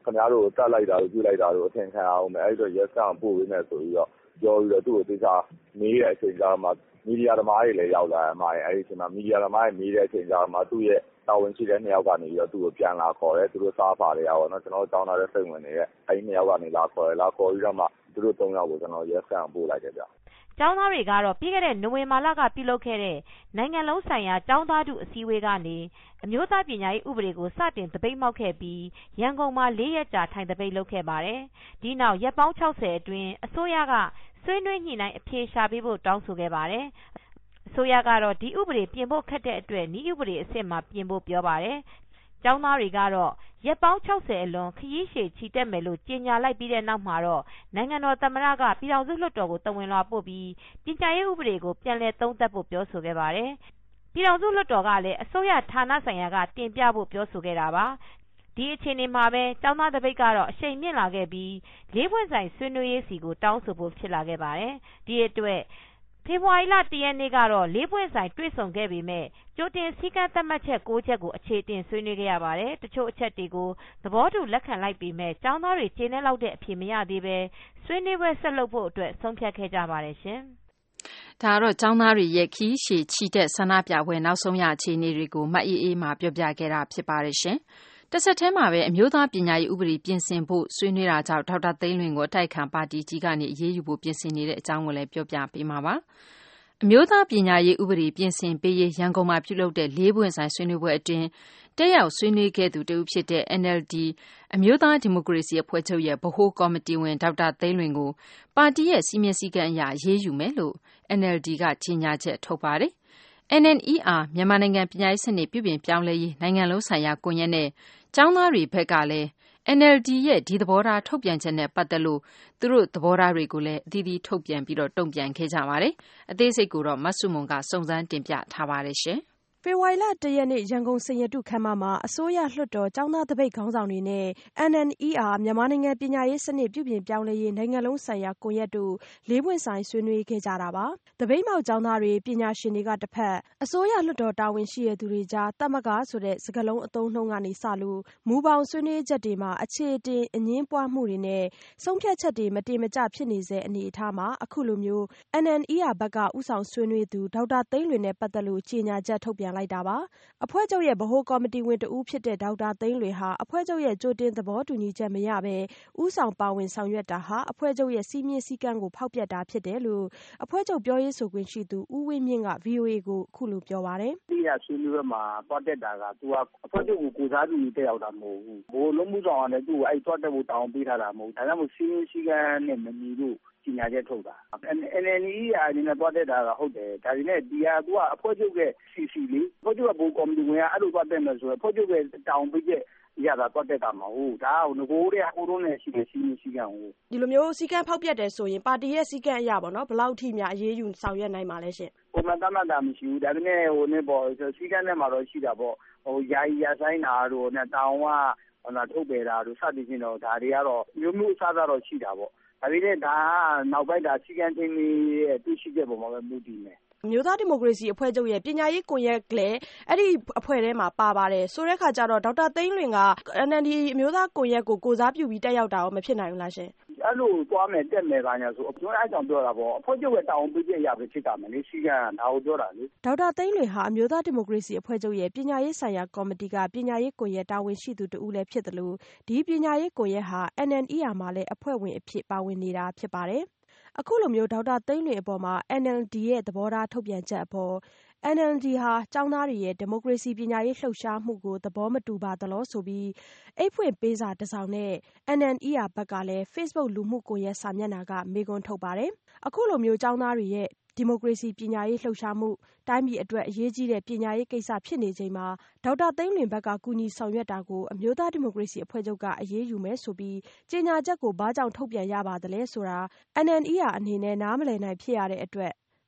D: ခင်ဗျားတို့တတ်လိုက်တာတို့ပြုလိုက်တာတို့အထင်ခံအောင်မယ်အဲ့တော့ရဲစခန်းပို့ပေးမယ်ဆိုပြီးတော့ပြောပြီးတော့သူ့ကိုသေချာမေးတဲ့အချိန်ကျမှမီဒီယာသမားတွေလည်းရောက်လာတယ်မှာအဲ့ဒီအချိန်မှာမီဒီယာသမားတွေမေးတဲ့အချိန်ကျမှသူ့ရဲ့တာဝန်ရှိတဲ့နှစ်ယောက်ကနေပြီးတော့သူ့ကိုပြန်လာခေါ်တယ်သူတို့စားဖာတွေရောနော်ကျွန်တော်တောင်းလာတဲ့စိတ်ဝင်နေတဲ့အဲ့ဒီနှစ်ယောက်ကနေလာခေါ်တယ်လာခေါ်ပြီးတော့မှသူတို့သုံးယောက်ကိုကျွန်တော်ရဲစခန်းပို့လိုက်တယ်ဗျ
H: ကျောင်းသားတွေကတော့ပြီးခဲ့တဲ့နိုဝင်ဘာလကပြုလုပ်ခဲ့တဲ့နိုင်ငံလုံးဆိုင်ရာကျောင်းသားထုအစည်းအဝေးကနေအမျိုးသားပညာရေးဥပဒေကိုစတင်သပိတ်မှောက်ခဲ့ပြီးရန်ကုန်မှာလေးရက်ကြာထိုင်သပိတ်လုပ်ခဲ့ပါတယ်။ဒီနောက်ရက်ပေါင်း၆၀အတွင်းအစိုးရကဆွေးနွေးညှိနှိုင်းအဖြေရှာပေးဖို့တောင်းဆိုခဲ့ပါတယ်။အစိုးရကတော့ဒီဥပဒေပြင်ဖို့ခက်တဲ့အတွက်နည်းဥပဒေအဆင့်မှာပြင်ဖို့ပြောပါတယ်။ကျောင်းသားတွေကတော့ရက်ပေါင်း၆၀အလွန်ခရီးရှည်ချီတက်မယ်လို့ကြေညာလိုက်ပြီးတဲ့နောက်မှာတော့နိုင်ငံတော်သမ္မတကပြည်ထောင်စုလွှတ်တော်ကိုတဝန်လွှာပို့ပြီးပညာရေးဥပဒေကိုပြန်လည်သုံးသပ်ဖို့ပြောဆိုခဲ့ပါတယ်။ပြည်ထောင်စုလွှတ်တော်ကလည်းအစိုးရဌာနဆိုင်ရာကတင်ပြဖို့ပြောဆိုခဲ့တာပါ။ဒီအခြေအနေမှာပဲကျောင်းသားတပိတ်ကတော့အရှိန်မြင့်လာခဲ့ပြီးလေးပွင့်ဆိုင်ဆွေးနွေးရေးစီကိုတောင်းဆိုဖို့ဖြစ်လာခဲ့ပါတယ်။ဒီအတွက်ဖေဖေါ်ဝါရီလတရက်နေ့ကတော့လေးပွင့်ဆိုင်တွေ့ဆုံခဲ့ပေမဲ့ကြိုတင်စည်းကမ်းသတ်မှတ်ချက်၉ချက်ကိုအခြေတင်ဆွေးနွေးခဲ့ရပါတယ်။တချို့အချက်တွေကိုသဘောတူလက်ခံလိုက်ပေမဲ့ကျောင်းသားတွေကျေနပ်လောက်တဲ့အဖြေမရသေးပဲဆွေးနွေးပွဲဆက်လုပ်ဖို့အတွက်ဆုံးဖြတ်ခဲ့ကြပါတယ်ရှင်
B: ။ဒါကတော့ကျောင်းသားတွေရဲ့ခီးရှည်ချီတဲ့ဆန္ဒပြပွဲနောက်ဆုံးရအခြေအနေတွေကိုမအေးအေးမှပြောပြခဲ့တာဖြစ်ပါတယ်ရှင်။တစ်ဆက်တည်းမှာပဲအမျိုးသားပညာရေးဥပဒေပြင်ဆင်ဖို့ဆွေးနွေးတာကြောင့်ဒေါက်တာသိန်းလွင်ကိုအတိုက်ခံပါတီကြီးကနေအရေးယူဖို့ပြင်ဆင်နေတဲ့အကြောင်းကိုလည်းပြောပြပေးမှာပါ။အမျိုးသားပညာရေးဥပဒေပြင်ဆင်ပေးရေးရန်ကုန်မှာပြုလုပ်တဲ့လေးပွင့်ဆိုင်ဆွေးနွေးပွဲအတွင်းတက်ရောက်ဆွေးနွေးခဲ့သူတဦးဖြစ်တဲ့ N L D အမျိုးသားဒီမိုကရေစီအဖွဲ့ချုပ်ရဲ့ဗဟိုကော်မတီဝင်ဒေါက်တာသိန်းလွင်ကိုပါတီရဲ့စည်းမျဉ်းစည်းကမ်းအရအရေးယူမယ်လို့ N L D ကကြေညာချက်ထုတ်ပါတယ်။ N N E R မြန်မာနိုင်ငံပညာရေးစနစ်ပြုပြင်ပြောင်းလဲရေးနိုင်ငံလုံးဆိုင်ရာကွန်ရက်နဲ့ကျောင်းသားတွေဘက်ကလည်း N L D ရဲ့ဒီသဘောထားထုတ်ပြန်ချက်နဲ့ပတ်သက်လို့သူတို့သဘောထားတွေကိုလည်းအသီးသီးထုတ်ပြန်ပြီးတော့တုံ့ပြန်ခဲ့ကြပါတယ်။အသေးစိတ်ကိုတော့မဆုမွန်ကစုံစမ်းတင်ပြထားပါတယ်ရှင်။
I: ဖေဖော်ဝါရီလတရက်နေ့ရန်ကုန်စိန်ရတုခမ်းမမှာအစိုးရလွှတ်တော်ကျောင်းသားတပိတ်ခေါင်းဆောင်တွေနဲ့ N N E R မြန်မာနိုင်ငံပညာရေးစနစ်ပြုပြင်ပြောင်းလဲရေးနိုင်ငံလုံးဆိုင်ရာကွန်ရက်တို့လေးပွင့်ဆိုင်ဆွေးနွေးခဲ့ကြတာပါ။တပိတ်မောက်ကျောင်းသားတွေပညာရှင်တွေကတစ်ဖက်အစိုးရလွှတ်တော်တာဝန်ရှိတဲ့သူတွေကြားတမကဆိုတဲ့စကားလုံးအသုံးနှုန်းကနေစလို့မူပေါင်းဆွေးနွေးချက်တွေမှာအခြေတင်အငင်းပွားမှုတွေနဲ့ဆုံးဖြတ်ချက်တွေမတင်မကျဖြစ်နေစေအနေအထားမှာအခုလိုမျိုး N N E R ဘက်ကဥဆောင်ဆွေးနွေးသူဒေါက်တာသိန်းလွင်နဲ့ပတ်သက်လို့ကြေညာချက်ထုတ်ပြန်လိုက်တာပါ။အဖွဲ့ချုပ်ရဲ့ဗဟိုကော်မတီဝင်တဦးဖြစ်တဲ့ဒေါက်တာသိန်းလွင်ဟာအဖွဲ့ချုပ်ရဲ့ကြိုတင်သဘောတူညီချက်မရဘဲဥဆောင်ပါဝင်ဆောင်ရွက်တာဟာအဖွဲ့ချုပ်ရဲ့စည်းမျဉ်းစည်းကမ်းကိုဖောက်ပြတာဖြစ်တယ်လို့အဖွဲ့ချုပ်ပြောရေးဆိုခွင့်ရှိသူဦးဝင်းမြင့်က V O A ကိုအခုလိုပြောပါတယ်
J: ။ဒီရဆွေးနွေးပွဲမှာသွားတက်တာကသူကအဖွဲ့ချုပ်ကိုကိုစားပြုတက်ရောက်တာမဟုတ်ဘူး။ဘိုးလုံးမှုဆောင်ကလည်းသူ့ကိုအဲ့သွားတက်ဖို့တောင်းပေးထားတာမဟုတ်ဘူး။ဒါကြောင့်မို့စည်းမျဉ်းစည်းကမ်းနဲ့မညီလို့ပညာချက်ထုတ်တာ N N E R အနေနဲ့သွားတက်တာကဟုတ်တယ်ဒါပေမဲ့ဒီဟာသူကအဖွဲ့ချုပ်ရဲ့ C C လေးအဖွဲ့ချုပ်ကဘိုးကော်မတီဝင်ကအဲ့လိုသွားတက်မယ်ဆိုတော့အဖွဲ့ချုပ်ရဲ့တောင်းပေးချက်ရတာသွားတက်တာမဟုတ်ဒါကငကိုးတဲ့ဟိုတုန်းနဲ့ရှိတဲ့စီးစီးကံကို
I: ဒီလိုမျိုးစီကံဖောက်ပြတ်တယ်ဆိုရင်ပါတီရဲ့စီကံအရာပေါ့နော်ဘယ်လောက်ထိများအရေးယူဆောင်ရွက်နိုင်မှာလဲရှင်
J: ပုံမှန်တတ်မှတ်တာမရှိဘူးဒါပေမဲ့ဟိုနေ့ပေါ့စီကံနဲ့မှာတော့ရှိတာပေါ့ဟိုယာယီရဆိုင်တာတို့နဲ့တောင်းကဟိုထုတ်ပေတာတို့စသည်ဖြင့်တော့ဒါတွေကတော့မျိုးမျိုးအစားအတော့ရှိတာပေါ့ဒါပေမဲ့ဒါကနောက်ပိုင်းဒါစီကံတင်ရဲ့တွေ့ရှိချက်ပုံမှာပဲမူတည်နေ
I: အမျိုးသားဒီမိုကရေစီအဖွဲ့ချုပ်ရဲ့ပညာရေးကွန်ရက်လည်းအဲ့ဒီအဖွဲ့ထဲမှာပါပါတယ်ဆိုတဲ့ခါကျတော့ဒေါက်တာသိန်းလွင်က N N D အမျိုးသားကွန်ရက်ကိုကိုစားပြုပြီးတက်ရောက်တာရောမဖြစ်နိုင်ဘူးလားရှင်
J: အဲ့လိုသွားမယ်တက်မယ်ပါညာဆိုကျွန်တော်အဲ့ကြောင့်ပြောတာပေါ့အဖွဲ့ချုပ်ရဲ့တာဝန်ပေးချက်ရပဲဖြစ်တာမယ်လေစီကံဒါကိုပြောတာလေ
I: ဒေါက်တာသိန်းလွင်ဟာအမျိုးသားဒီမိုကရေစီအဖွဲ့ချုပ်ရဲ့ပညာရေးဆိုင်ရာကော်မတီကပညာရေးကွန်ရက်တာဝန်ရှိသူတဦးလည်းဖြစ်တယ်လို့ဒီပညာရေးကွန်ရက်ဟာ N N E R မှာလည်းအဖွဲ့ဝင်အဖြစ်ပါဝင်နေတာဖြစ်ပါတယ်အခုလိုမျိုးဒေါက်တာသိန်းလွင်အပေါ်မှာ N L D ရဲ့သဘောထားထုတ်ပြန်ချက်အပေါ် N L D ဟာကျောင်းသားတွေရဲ့ဒီမိုကရေစီပညာရေးလှုပ်ရှားမှုကိုသဘောမတူပါသလိုဆိုပြီးအိတ်ဖွင့်ပေးစာတစ်စောင်နဲ့ N N E R ဘက်ကလည်း Facebook လူမှုကွန်ရက်စာမျက်နှာကမေးခွန်းထုတ်ပါတယ်အခုလိုမျိုးကျောင်းသားတွေရဲ့ဒီမိုကရေစီပညာရေးလှုပ်ရှားမှုတိုင်းပြည်အတွက်အရေးကြီးတဲ့ပညာရေးကိစ္စဖြစ်နေချိန်မှာဒေါက်တာသိန်းလွင်ဘက်ကကူညီဆောင်ရွက်တာကိုအမျိုးသားဒီမိုကရေစီအဖွဲ့ချုပ်ကအရေးယူမယ်ဆိုပြီးကြေညာချက်ကိုဘာကြောင့်ထုတ်ပြန်ရပါသလဲဆိုတာ N N E R အနေနဲ့နားမလည်နိုင်ဖြစ်ရတဲ့အတွက်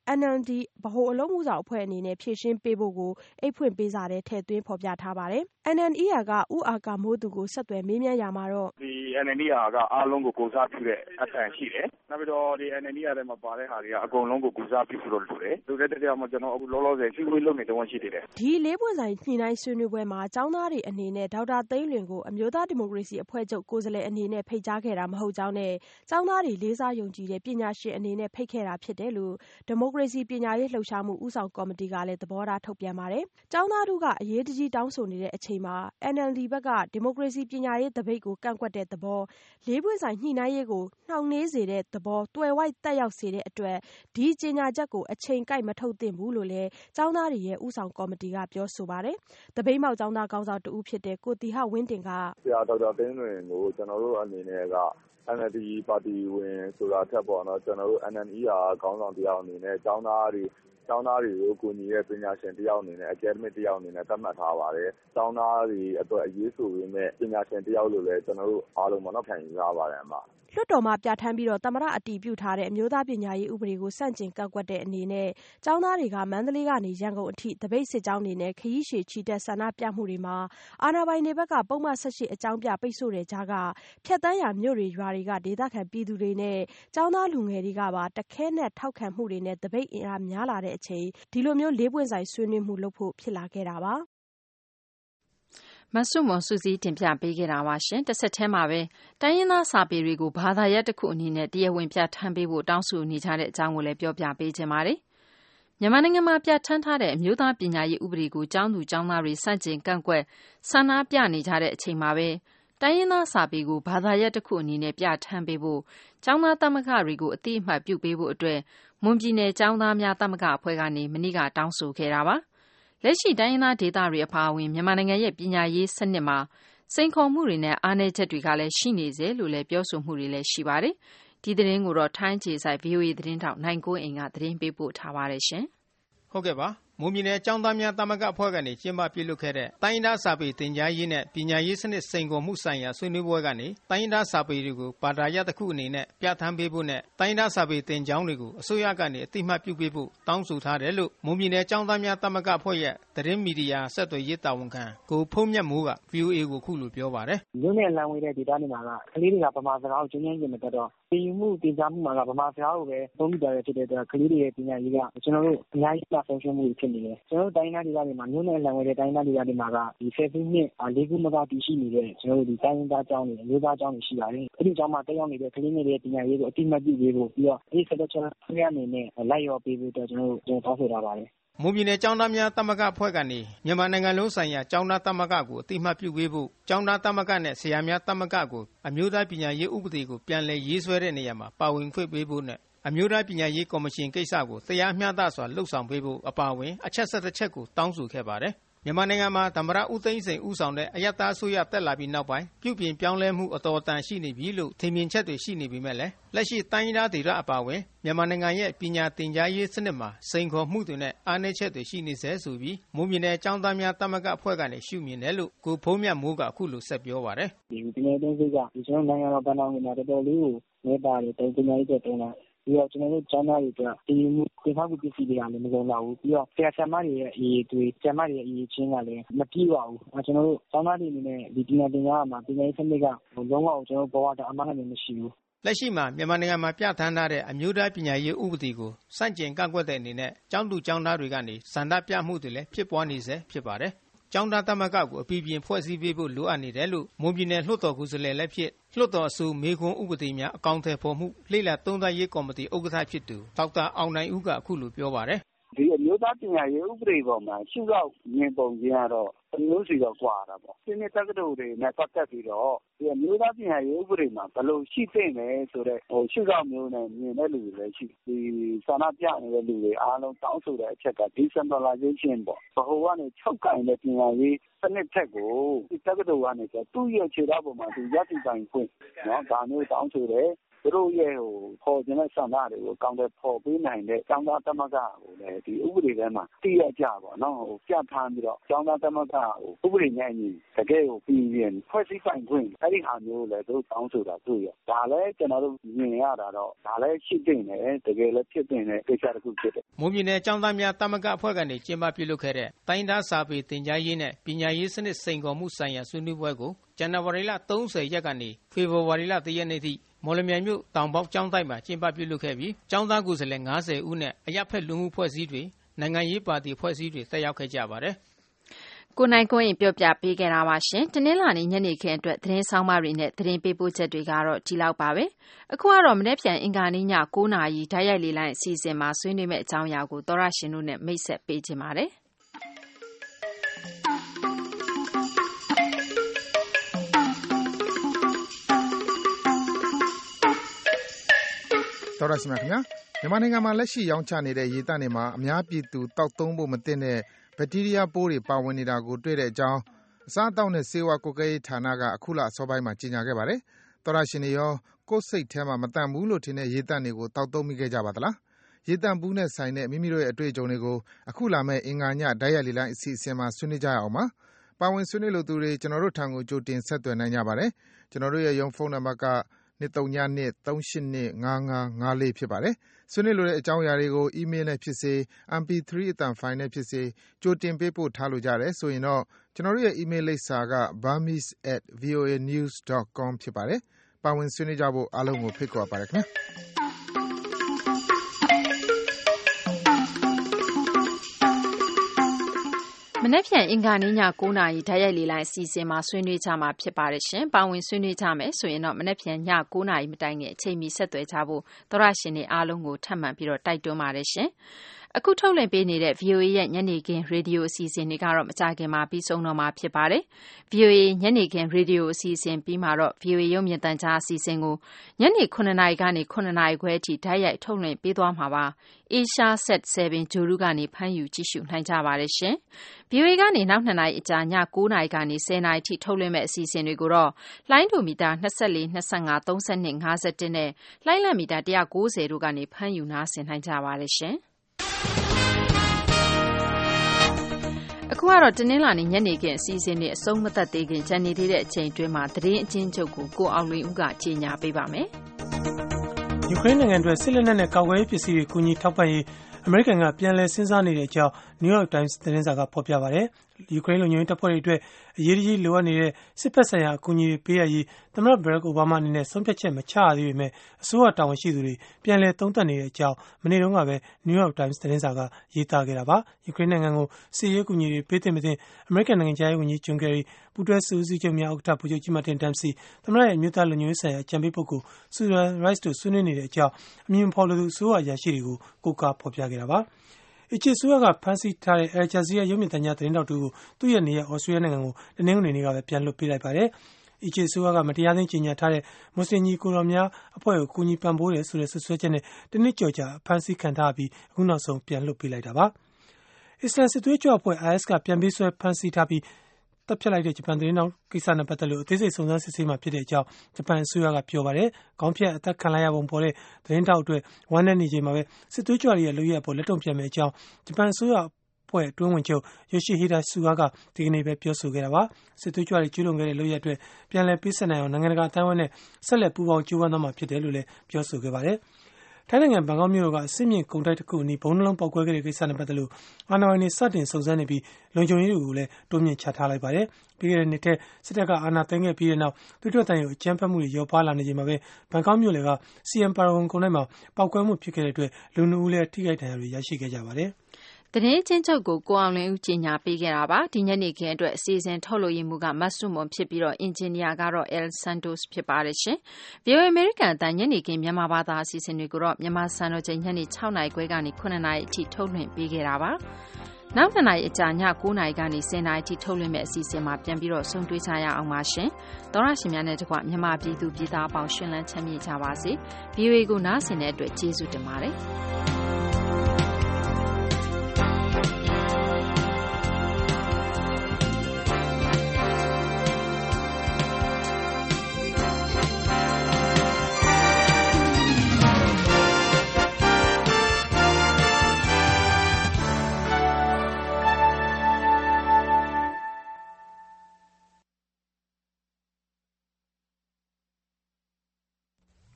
I: N L D ဗဟိုအလုပ်မှုဆောင်အဖွဲ့အနေနဲ့ဖြည့်ရှင်းပေးဖို့ကိုအိတ်ဖွင့်ပေးစာထဲထည့်သွင်းဖော်ပြထားပါတယ်။ N N E R ကဦးအာကာမိုးသူကိုဆက်သွယ်မေးမြန်းရာမှာတော့
J: ဒီ N N E R ကအားလုံးကိုကိုစားပြုတဲ့အတန်ရှိတယ်။နောက်ပြီးတော့ဒီ N N E R ထဲမှာပါတဲ့ဟာတွေကအကုန်လုံးကိုကိုစားပြုဖို့လိုတယ်။လူတဲ့တရားမှာကျွန်တော်အခုလောလောဆယ်စီဝေးလုပ်နေတော့ရှိသေးတယ်
I: ။ဒီလေးပွင့်ဆိုင်ညှိနှိုင်းဆွေးနွေးပွဲမှာကျောင်းသားတွေအနေနဲ့ဒေါက်တာသိန်းလွင်ကိုအမျိုးသားဒီမိုကရေစီအဖွဲ့ချုပ်ကိုယ်စားလှယ်အနေနဲ့ဖိတ်ကြားခဲ့တာမဟုတ်ကြောင်းနဲ့ကျောင်းသားတွေလေးစားယုံကြည်တဲ့ပညာရှင်အနေနဲ့ဖိတ်ခဲ့တာဖြစ်တယ်လို့ဒီမိုကရေစီပညာရေးလှုပ်ရှားမှုဦးဆောင်ကော်မတီကလည်းသဘောထားထုတ်ပြန်ပါတယ်။ကျောင်းသားတို့ကအရေးတကြီးတောင်းဆိုနေတဲ့အချိန်မှာ N L D ဘက်ကဒီမိုကရေစီပညာရေးတပိတ်ကိုကန့်ကွက်တဲ့သဘောလေးပွင့်ဆိုင်ညှိနှိုင်းရေးကိုနှောင့်နှေးစေတဲ့သဘောတွယ်ဝိုက်တက်ရောက်စေတဲ့အတွက်ဒီကြေညာချက်ကိုအချိန်ကိုက်မထုတ်သင့်ဘူးလို့လည်းကျောင်းသားတွေရဲ့ဦးဆောင်ကော်မတီကပြောဆိုပါတယ်။တပိတ်မောက်ကျောင်းသားခေါင်းဆောင်တဦးဖြစ်တဲ့ကိုတီဟဝင်းတင်က
D: ဆရာဒေါက်တာသိန်းလွင်ကိုကျွန်တော်တို့အနေနဲ့ကN L D ပါတီဝင်ဆိုတာထက်ပေါ့နော်ကျွန်တော်တို့ N N E R ခေါင်းဆောင်တယောက်အနေနဲ့ကျောင်းသားတွေကျောင်းသားတွေကိုကူညီတဲ့ပညာရှင်တယောက်အနေနဲ့ academic တယောက်အနေနဲ့သတ်မှတ်ထားပါတယ်။ကျောင်းသားတွေအတွက်အရေးဆိုရင်းနဲ့ပညာရှင်တယောက်လို့လည်းကျွန်တော်တို့အားလုံးပေါ့နော်ခံယူရပါတယ်အမ
I: ။လွှတ်တော်မှာပြဋ္ဌာန်းပြီးတော့သမ္မတအတည်ပြုထားတဲ့အမျိုးသားပညာရေးဥပဒေကိုစန့်ကျင်ကန့်ကွက်တဲ့အနေနဲ့ကျောင်းသားတွေကမန္တလေးကနေရန်ကုန်အထိတပိတ်စစ်ကြောင်းနေနဲ့ခရီးရှည်ချီတက်ဆန္ဒပြမှုတွေမှာအာဏာပိုင်တွေဘက်ကပုံမှန်ဆက်ရှိအကြောင်းပြပိတ်ဆို့တဲ့ကြားကဖြတ်တန်းရာမြို့တွေရွာတွေကဒေသခံပြည်သူတွေနဲ့ကျောင်းသားလူငယ်တွေကပါတခဲနဲ့ထောက်ခံမှုတွေနဲ့တပိတ်အင်အားများလာတဲ့အချိန်ဒီလိုမျိုးလေးပွင့်ဆိုင်ဆွေးနွေးမှုလုပ်ဖို့ဖြစ်လာခဲ့တာပါ။
B: မဆုမွန်စုစည်းတင်ပြပေးခဲ့တာပါရှင်။တစ်ဆက်တည်းမှာပဲတိုင်းရင်းသားစာပေတွေကိုဘာသာရပ်တစ်ခုအနေနဲ့တရားဝင်ပြဋ္ဌာန်းပေးဖို့တောင်းဆိုနေကြတဲ့အကြောင်းကိုလည်းပြောပြပေးခြင်းပါတယ်။မြန်မာနိုင်ငံမှာပြဋ္ဌာန်းထားတဲ့အမျိုးသားပညာရေးဥပဒေကိုကျောင်းသူကျောင်းသားတွေစန့်ကျင်ကန့်ကွက်ဆန္ဒပြနေကြတဲ့အချိန်မှာပဲတိုင်းရင်းသားစာပေကိုဘာသာရပ်တစ်ခုအနေနဲ့ပြဋ္ဌာန်းပေးဖို့ကျောင်းသားသမဂ္ဂတွေကိုအသိအမှတ်ပြုပေးဖို့အတွက်မွန်ပြည်နယ်ကျောင်းသားများသမဂ္ဂအဖွဲ့ကနေမနေ့ကတောင်းဆိုခဲ့တာပါ။လက်ရှိတိုင်းရင်းသားဒေသတွေအပါအဝင်မြန်မာနိုင်ငံရဲ့ပညာရေးစနစ်မှာစိန်ခေါ်မှုတွေနဲ့အားနည်းချက်တွေကလည်းရှိနေစေလို့လည်းပြောဆိုမှုတွေလည်းရှိပါတယ်။ဒီသတင်းကိုတော့ထိုင်းကျေးဆိုင် V O A သတင်းထောက်နိုင်ကိုအိမ်ကသတင်းပေးပို့ထားပါတယ်ရှင်
K: ။ဟုတ်ကဲ့ပါမွန်ပြည်နယ်ကျောင်းသားများသမဂ္ဂအဖွဲ့ကနေကျင်းပပြုလုပ်ခဲ့တဲ့တိုင်းရင်းသားစာပေသင်ကြားရေးနဲ့ပညာရေးစနစ်စိန်ခေါ်မှုဆိုင်ရာဆွေးနွေးပွဲကနေတိုင်းရင်းသားစာပေတွေကိုဘာသာရပ်တစ်ခုအနေနဲ့ပြဋ္ဌာန်းပေးဖို့နဲ့တိုင်းရင်းသားစာပေသင်ကျောင်းတွေကိုအစိုးရကနေအသိအမှတ်ပြုပေးဖို့တောင်းဆိုထားတယ်လို့မွန်ပြည်နယ်ကျောင်းသားများသမဂ္ဂအဖွဲ့ရဲ့သတင်းမီဒီယာဆက်သွယ်ရေးတာဝန်ခံကိုဖုံးမြတ်မိုးက V O A ကိုခုလိုပြောပါတယ်
J: ။မြို့နယ်လမ်းဝေးတဲ့ဒေသတွေမှာကကလေးတွေကဗမာစကားကိုကျင်းကျင်းကျင်မတတ်တော့ပြည်မှုတင်ကြားမှုမှာကဗမာစကားကိုပဲသုံးပြီးတာဖြစ်တဲ့အတွက်ကလေးတွေရဲ့ပညာရေးကကျွန်တော်တို့အများကြီးပါဆုံးရှုံးမှုဖြစ်နေတယ်။ကျွန်တော်တို့တိုင်းဒေသတွေမှာမြို့နယ်လမ်းဝေးတဲ့တိုင်းဒေသတွေမှာကဒီဆယ်စုနှစ်လေးခုမကတည်ရှိနေတဲ့ကျွန်တော်တို့ဒီတိုင်းဒေသကျောင်းတွေအမျိုးသားကျောင်းတွေရှိပါတယ်။အဲဒီကျောင်းမှာတက်ရောက်နေတဲ့ကလေးငယ်တွေပညာရေးကိုအတိအမှတ်ပြုပေးဖို့ပြီးတော့အဲဒီဆက်လက်ချက်ဖျက်အနေနဲ့လိုက်ရောပေးဖို့အတွက်ကျွန်တော်တို့တောင်းဆိုထားပါတယ်
K: မွန်ပြည်နယ်ကျောင်းသားများသမဂ္ဂအဖွဲ့ကနေမြန်မာနိုင်ငံလုံးဆိုင်ရာကျောင်းသားသမဂ္ဂကိုအသိအမှတ်ပြုပေးဖို့ကျောင်းသားသမဂ္ဂနဲ့ဆရာများသမဂ္ဂကိုအမျိုးသားပညာရေးဥပဒေကိုပြန်လည်ရေးဆွဲတဲ့နေရာမှာပါဝင်ခွင့်ပေးဖို့နဲ့အမျိုးသားပညာရေးကော်မရှင်ကိစ္စကိုတရားမျှတစွာလှုပ်ဆောင်ပေးဖို့အပါအဝင်အချက်ဆက်တစ်ချက်ကိုတောင်းဆိုခဲ့ပါတယ်မြန်မာနိုင်ငံမှာသမ္မတဦးသိန်းစိန်ဦးဆောင်တဲ့အယက်သားအစိုးရတက်လာပြီးနောက်ပိုင်းပြုပြင်ပြောင်းလဲမှုအတော်အတန်ရှိနေပြီလို့ထင်မြင်ချက်တွေရှိနေပေမဲ့လည်းလက်ရှိတိုင်းရင်းသားဒေသအပါအဝင်မြန်မာနိုင်ငံရဲ့ပညာသင်ကြားရေးစနစ်မှာစိန်ခေါ်မှုတွေနဲ့အားနည်းချက်တွေရှိနေစေဆိုပြီးမွန်ပြည်နယ်ကျောင်းသားများသမဂ္ဂအဖွဲ့ကနေရှုမြင်တယ်လို့ကိုဖုံးမြတ်မိုးကအခုလိုဆက်ပြောပါတယ်
J: ဒီပညာသင်စိတ်ကဒီကျွန်တော်နိုင်ငံတော်ဗဏ္ဍာငွေမှာတော်တော်လေးကိုနေပါတယ်တုံးပညာရေးတဲ့တုံးတာပြီးတော့ကျွန်တော်တို့ကျောင်းသားတွေအတွက်ဒီမှုသင်္ခါပစ္စည်းတွေကလည်းမလုံလောက်ဘူးပြီးတော့ဆရာဆရာမတွေရဲ့အရေးတွေဆရာမတွေရဲ့အရေးချင်းကလည်းမပြည့်ပါဘူးအဲကျွန်တော်တို့ကျောင်းသားတွေအနေနဲ့ဒီပညာသင်ကြားမှာပညာရေးစနစ်ကလုံးဝကျွန်တော်တို့ဘဝတာအမှန်တည်းမရှိဘူး
K: လက်ရှိမှာမြန်မာနိုင်ငံမှာပြဋ္ဌာန်းထားတဲ့အမျိုးသားပညာရေးဥပဒေကိုစန့်ကျင်ကန့်ကွက်တဲ့အနေနဲ့ကျောင်းသူကျောင်းသားတွေကနေစန္ဒပြမှုတွေလည်းဖြစ်ပွားနေစေဖြစ်ပါတယ်ကျောင်းသားသမဂ္ဂကိုအပြည့်ပြင်းဖွဲ့စည်းပေးဖို့လိုအပ်နေတယ်လို့မွန်ပြည်နယ်လွှတ်တော်ကိုယ်စားလှယ်လည်းဖြစ်လွှတ်တော်အစိုးမေခွန်းဥပဒေများအကောင့်ထဲပေါ်မှုလေ့လာသုံးသပ်ရေးကော်မတီဥက္ကဋ္ဌဖြစ်သူဒေါက်တာအောင်နိုင်ဦးကအခုလိုပြောပါတယ်
J: ဒီအမျိုးသားပညာရေးဥပဒေပေါ်မှာရှုထောင့်မြင်ပုံချင်းကတော့အမျိုးစီတော့ကွာတာပေါ့ဒီနေ့တက္ကသိုလ်တွေနဲ့ပတ်သက်ပြီးတော့ဒီအမျိုးသားပညာရေးဥပဒေမှာဘယ်လိုရှိသင့်လဲဆိုတော့ဟိုရှုထောင့်မျိုးနဲ့မြင်တဲ့လူတွေလည်းရှိဒီစာနာပြနေတဲ့လူတွေအားလုံးတောင်းဆိုတဲ့အချက်က decentralization ပေါ့ဘဟိုကနေချုပ်ကင်တဲ့ပညာရေးစနစ်ထက်ကိုဒီတက္ကသိုလ်ကနေဆိုသူ့ရဲ့ခြေထောက်ပေါ်မှာသူရည်တည်ပိုင်ခွင့်เนาะဒါမျိုးတောင်းဆိုတယ်သူတို့ရဲ့ဟိုပေါ်ကျင်တဲ့ဆန္ဒတွေကိုကောင်းတဲ့ပေါ်ပေးနိုင်တဲ့ကျောင်းသားသမဂ္ဂကိုလည်းဒီဥပဒေထဲမှာတည်ရကြပါတော့ဟိုပြဋ္ဌာန်းပြီးတော့ကျောင်းသားသမဂ္ဂကိုဥပဒေနဲ့အညီတကယ်ကိုပြည်ရင်ဖွဲ့စည်းပိုင်ခွင့်အဲ့ဒီဟာမျိုးလည်းသူတို့တောင်းဆိုတာတွေ့ရဒါလည်းကျွန်တော်တို့မြင်ရတာတော့ဒါလည်းရှိတင်တယ်တကယ်လည်းဖြစ်တင်တဲ့ကိစ္စတစ်ခုဖြစ်တယ်
K: မွန်ပြည်နယ်ကျောင်းသားများသမဂ္ဂအဖွဲ့ကနေကျင်းပပြုလုပ်ခဲ့တဲ့တိုင်းသားစာပေသင်ကြားရေးနဲ့ပညာရေးစနစ်စိန်ခေါ်မှုဆိုင်ရာဆွေးနွေးပွဲကိုဇန်နဝါရီလသုံးဆယ်ရက်ကနေဖေဖော်ဝါရီလတစ်ရက်နေ့ထိမော်လမြိုင်မြို့တောင်ပေါက်ကျောင်းတိုက်မှာကျင်းပပြုလုပ်ခဲ့ပြီးကျောင်းသားကိုယ်စားလှယ်၅၀ဦးနဲ့အရပ်ဖက်လူမှုဖွဲ့စည်းတွေနိုင်ငံရေးပါတီဖွဲ့စည်းတွေတက်ရောက်ခဲ့ကြပါတယ်
B: ကိုနိုင်ကိုရင်ပြောပြပေးခဲ့တာပါရှင်တနင်္လာနေ့ညနေခင်းအတွက်သတင်းဆောင်မတွေနဲ့သတင်းပေးပို့ချက်တွေကတော့ဒီလောက်ပါပဲအခုကတော့မနေ့ပြန်အင်္ဂါနေ့ည၉နာရီဓာတ်ရိုက်လေးလိုင်းအစီအစဉ်မှာဆွေးနွေးမယ့်အကြောင်းအရာကိုသောရရှင်တို့နဲ့မိတ်ဆက်ပေးခြင်းပါတယ်
L: တော်ရရှိမြခင်ဗျာမြန်မာနိုင်ငံမှာလက်ရှိရောင်းချနေတဲ့ရေသန့်တွေမှာအများပြည်သူတောက်သုံးဖို့မသင့်တဲ့ဘက်တီးရီးယားပိုးတွေပါဝင်နေတာကိုတွေ့တဲ့အကြောင်းအစားအသောက်နဲ့ဆေးဝါးကွပ်ကဲရေးဌာနကအခုလအစောပိုင်းမှာကြေညာခဲ့ပါတယ်။တော်ရရှိနေရောကိုယ်စိတ်ထဲမှာမတန့်ဘူးလို့ထင်တဲ့ရေသန့်တွေကိုတောက်သုံးမိခဲ့ကြပါသလား။ရေသန့်ဘူးနဲ့ဆိုင်တဲ့မိမိတို့ရဲ့အတွေ့အကြုံတွေကိုအခုလာမဲ့အင်္ဂါညဓာတ်ရိုက်လေးလိုင်းအစီအစဉ်မှာဆွေးနွေးကြရအောင်ပါ။ပါဝင်ဆွေးနွေးလို့သူတွေကျွန်တော်တို့ထံကိုကြိုတင်ဆက်သွယ်နိုင်ကြပါတယ်။ကျွန်တော်တို့ရဲ့ရုံးဖုန်းနံပါတ်က二三二二三八二五五五四ဖြစ်ပါတယ်။ဆွေးနွေးလိုတဲ့အကြောင်းအရာတွေကိုအီးမေးလ်နဲ့ဖြစ်စေ အမ်ပီသရီ အသံဖိုင်နဲ့ဖြစ်စေကြိုတင်ပေးပို့ထားလို့ရတယ်ဆိုရင်တော့ကျွန်တော်တို့ရဲ့အီးမေးလ်လိပ်စာက burmese at voanews dot com ဖြစ်ပါတယ်။ပါဝင်ဆွေးနွေးကြဖို့အားလုံးကိုဖိတ်ခေါ်ပါတယ်ခင်ဗျာ။
B: မနေ့ပြန်အင်္ဂါနေ့ည၉နာရီဓာတ်ရိုက်လေးလိုင်းအစီအစဉ်မှာဆွေးနွေးကြမှာဖြစ်ပါတယ်ရှင်။ပါဝင်ဆွေးနွေးကြမယ်ဆိုရင်တော့မနေ့ပြန်ည၉နာရီမတိုင်ခင်အချိန်မီဆက်သွယ်ကြဖို့သောရရှင်တွေအားလုံးကိုထပ်မံပြီးတော့တိုက်တွန်းပါတယ်ရှင်။အခုထုတ်လွှင့်ပေးနေတဲ့ ဗီအိုအေ ရဲ့ညနေခင်းရေဒီယိုအစီအစဉ်တွေကတော့မကြခင်မှာပြီးဆုံးတော့မှာဖြစ်ပါတယ်။ ဗီအိုအေ ညနေခင်းရေဒီယိုအစီအစဉ်ပြီးမှာတော့ ဗီအိုအေ ရုပ်မြင်သံကြားအစီအစဉ်ကိုညနေ9နာရီကနေ9နာရီခွဲအထိဓာတ်ရိုက်ထုတ်လွှင့်ပေးသွားမှာပါ။ Asia Set 7 ဂျိုရုကနေဖမ်းယူကြည့်ရှုနိုင်ကြပါတယ်ရှင်။ ဗီအိုအေကနေနောက်2နာရီအကြာည9နာရီကနေ10နာရီအထိထုတ်လွှင့်မဲ့အစီအစဉ်တွေကိုတော့လိုင်းဒိုမီတာ24 25 32 51နဲ့လိုင်းလံမီတာone ninetyတို့ကနေဖမ်းယူနားဆင်နိုင်ကြပါတယ်ရှင်။အခုကတော့တနင်္လာနေ့ညနေခင်းအစီအစဉ်တွေအဆုံးမသတ်သေးခင်ကျန်နေသေးတဲ့အချိန်အတွင်းမှာသတင်းအချင်းချုပ်ကိုကိုအောင်လွင်ဦးကကြေညာပေးပါမယ်
C: ။ယူကရိန်းနိုင်ငံအတွက်စစ်လက်နက်နဲ့ကာကွယ်ရေးပစ္စည်းတွေကူညီထောက်ပံ့ရေးအမေရိကန်ကပြန်လည်စဉ်းစားနေတဲ့အကြောင်း New York Times သတင်းစာကဖော်ပြပါတယ်။ယူကရိန်းလူမျိုးရေးတပ်ဖွဲ့တွေအတွက်အရေးကြီးလိုအပ်နေတဲ့စစ်ဖက်ဆိုင်ရာအကူအညီတွေပေးရရေးသမ္မတ Barack Obama အနေနဲ့ဆုံးဖြတ်ချက်မချရသေးပေမဲ့အစိုးရတာဝန်ရှိသူတွေပြန်လည်သုံးသပ်နေတဲ့အကြောင်းမနေ့တုန်းကပဲ New York Times သတင်းစာကရေးသားခဲ့တာပါ။ယူကရိန်းနိုင်ငံကိုစစ်ရေးအကူအညီတွေပေးသင့်မသင့်အမေရိကန်နိုင်ငံခြားရေးဝန်ကြီး John Kerry ပူးတွဲစစ်ဦးစီးချုပ်များဥက္ကဋ္ဌဗိုလ်ချုပ်ကြီး Martin Dempsey သမ္မတရဲ့အမျိုးသားလုံခြုံရေးဆိုင်ရာအကြံပေးပုဂ္ဂိုလ် Susan Rice တို့ဆွေးနွေးနေတဲ့အကြောင်းအမည်မဖော်လိုသူအစိုးရအရာရှိတွေကိုကိုးကားဖော်ပြခဲ့တာပါ။အီဂျစ်ဆိုရကဖမ်းဆီးထားတဲ့ Al Jazeera ရုပ်မြင်သံကြားသတင်းတောက်တူကိုသူ့ရဲ့နေရာဩစတြေးလျနိုင်ငံကိုတနင်္ဂနွေနေ့ကပဲပြန်လွှတ်ပေးလိုက်ပါတယ်။အီဂျစ်ဆိုရကမတရားသင်းကြီးညာထားတဲ့မွတ်စလင်ညီကိုတော်များအဖွဲ့ကိုကူညီပံ့ပိုးတယ်ဆိုတဲ့ဆွဆွဲချက်နဲ့တနစ်ကျော်ကြာဖမ်းဆီးခံထားပြီးအခုနောက်ဆုံးပြန်လွှတ်ပေးလိုက်တာပါ။အစ္စလမ်စစ်သွေးကြွအဖွဲ့ I S ကပြန်ပေးဆွဲဖမ်းဆီးထားပြီးတပ်ဖြတ်လိုက်တဲ့ဂျပန်သတင်းတောက်ကိစ္စနဲ့ပတ်သက်လို့အသေးစိတ်စုံစမ်းစစ်ဆေးမှာဖြစ်တဲ့အကြောင်းဂျပန်အစိုးရကပြောပါတယ်။ခေါင်းဖြတ်အသက်ခံလိုက်ရပုံပေါ်တဲ့သတင်းတောက်အတွက်ဝမ်းနည်းနေချိန်မှာပဲစစ်သွေးကြွတွေရဲ့လုပ်ရပေါ်လက်တုံ့ပြန်မယ့်အကြောင်းဂျပန်အစိုးရဖွဲ့အတွင်းဝင်ချုပ် Yoshihide Suga ကဒီကနေ့ပဲပြောဆိုခဲ့တာပါ။စစ်သွေးကြွတွေကျူးလွန်ခဲ့တဲ့လုပ်ရအတွက်ပြန်လည်ပေးဆက်နိုင်အောင်နိုင်ငံတကာအတိုင်းအဝိုင်းနဲ့ဆက်လက်ပူးပေါင်းကြိုးပမ်းသွားမှာဖြစ်တယ်လို့လည်းပြောဆိုခဲ့ပါတယ်။ထိုင်းနိုင်ငံဘန်ကောက်မြို့ကအစစ်မြင့်ကုန်တိုက်တစ်ခုအနီးဘုံနှလုံးပေါက်ကွဲခဲ့တဲ့ကိစ္စနဲ့ပတ်သက်လို့အာဏာပိုင်တွေစတင်စုံစမ်းနေပြီးလုံခြုံရေးတွေကိုလည်းတိုးမြင့်ချထားလိုက်ပါတယ်။ပြီးခဲ့တဲ့နှစ်ထဲစစ်တပ်ကအာဏာသိမ်းခဲ့ပြီးတဲ့နောက်သူတို့တိုင်ကိုအကြမ်းဖက်မှုတွေရောပါလာနေချိန်မှာပဲဘန်ကောက်မြို့လေက စီ အမ် ပါရဂွန်ကုန်တိုက်မှာပေါက်ကွဲမှုဖြစ်ခဲ့တဲ့အတွက်လူနှစ်ဦးလည်းထိခိုက်ဒဏ်ရာတွေရရှိခဲ့ကြပါတယ်။
B: သတင်းချင်းချုပ်ကိုကိုအောင်လင်းဦးကြီးညာပေးခဲ့တာပါဒီညနေခင်းအတွက်အစီအစဉ်ထုတ်လို့ရမှုကမတ်ဆုမွန်ဖြစ်ပြီးတော့အင်ဂျင်နီယာကတော့ El Santos ဖြစ်ပါတယ်ရှင် ဗီအိုအေ American အတန်ညနေခင်းမြန်မာဘာသာအစီအစဉ်တွေကိုတော့မြန်မာစံတော်ချိန်ညနေ၆နာရီခွဲကနေ၇နာရီအထိထုတ်လွှင့်ပေးခဲ့တာပါနောက်နှစ်နာရီအကြာည၉နာရီကနေ၁၀နာရီအထိထုတ်လွှင့်မဲ့အစီအစဉ်မှာပြန်ပြီးတော့ဆုံတွေ့ကြရအောင်ပါရှင်သောရရှင်များနဲ့တကွမြန်မာပြည်သူပြည်သားအပေါင်းရှင်လန်းချမ်းမြေ့ကြပါစေ ဗီအိုအေ ကိုနားဆင်တဲ့အတွက်ကျေးဇူးတင်ပါတယ်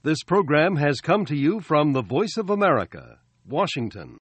A: This program has come to you from the Voice of America, Washington.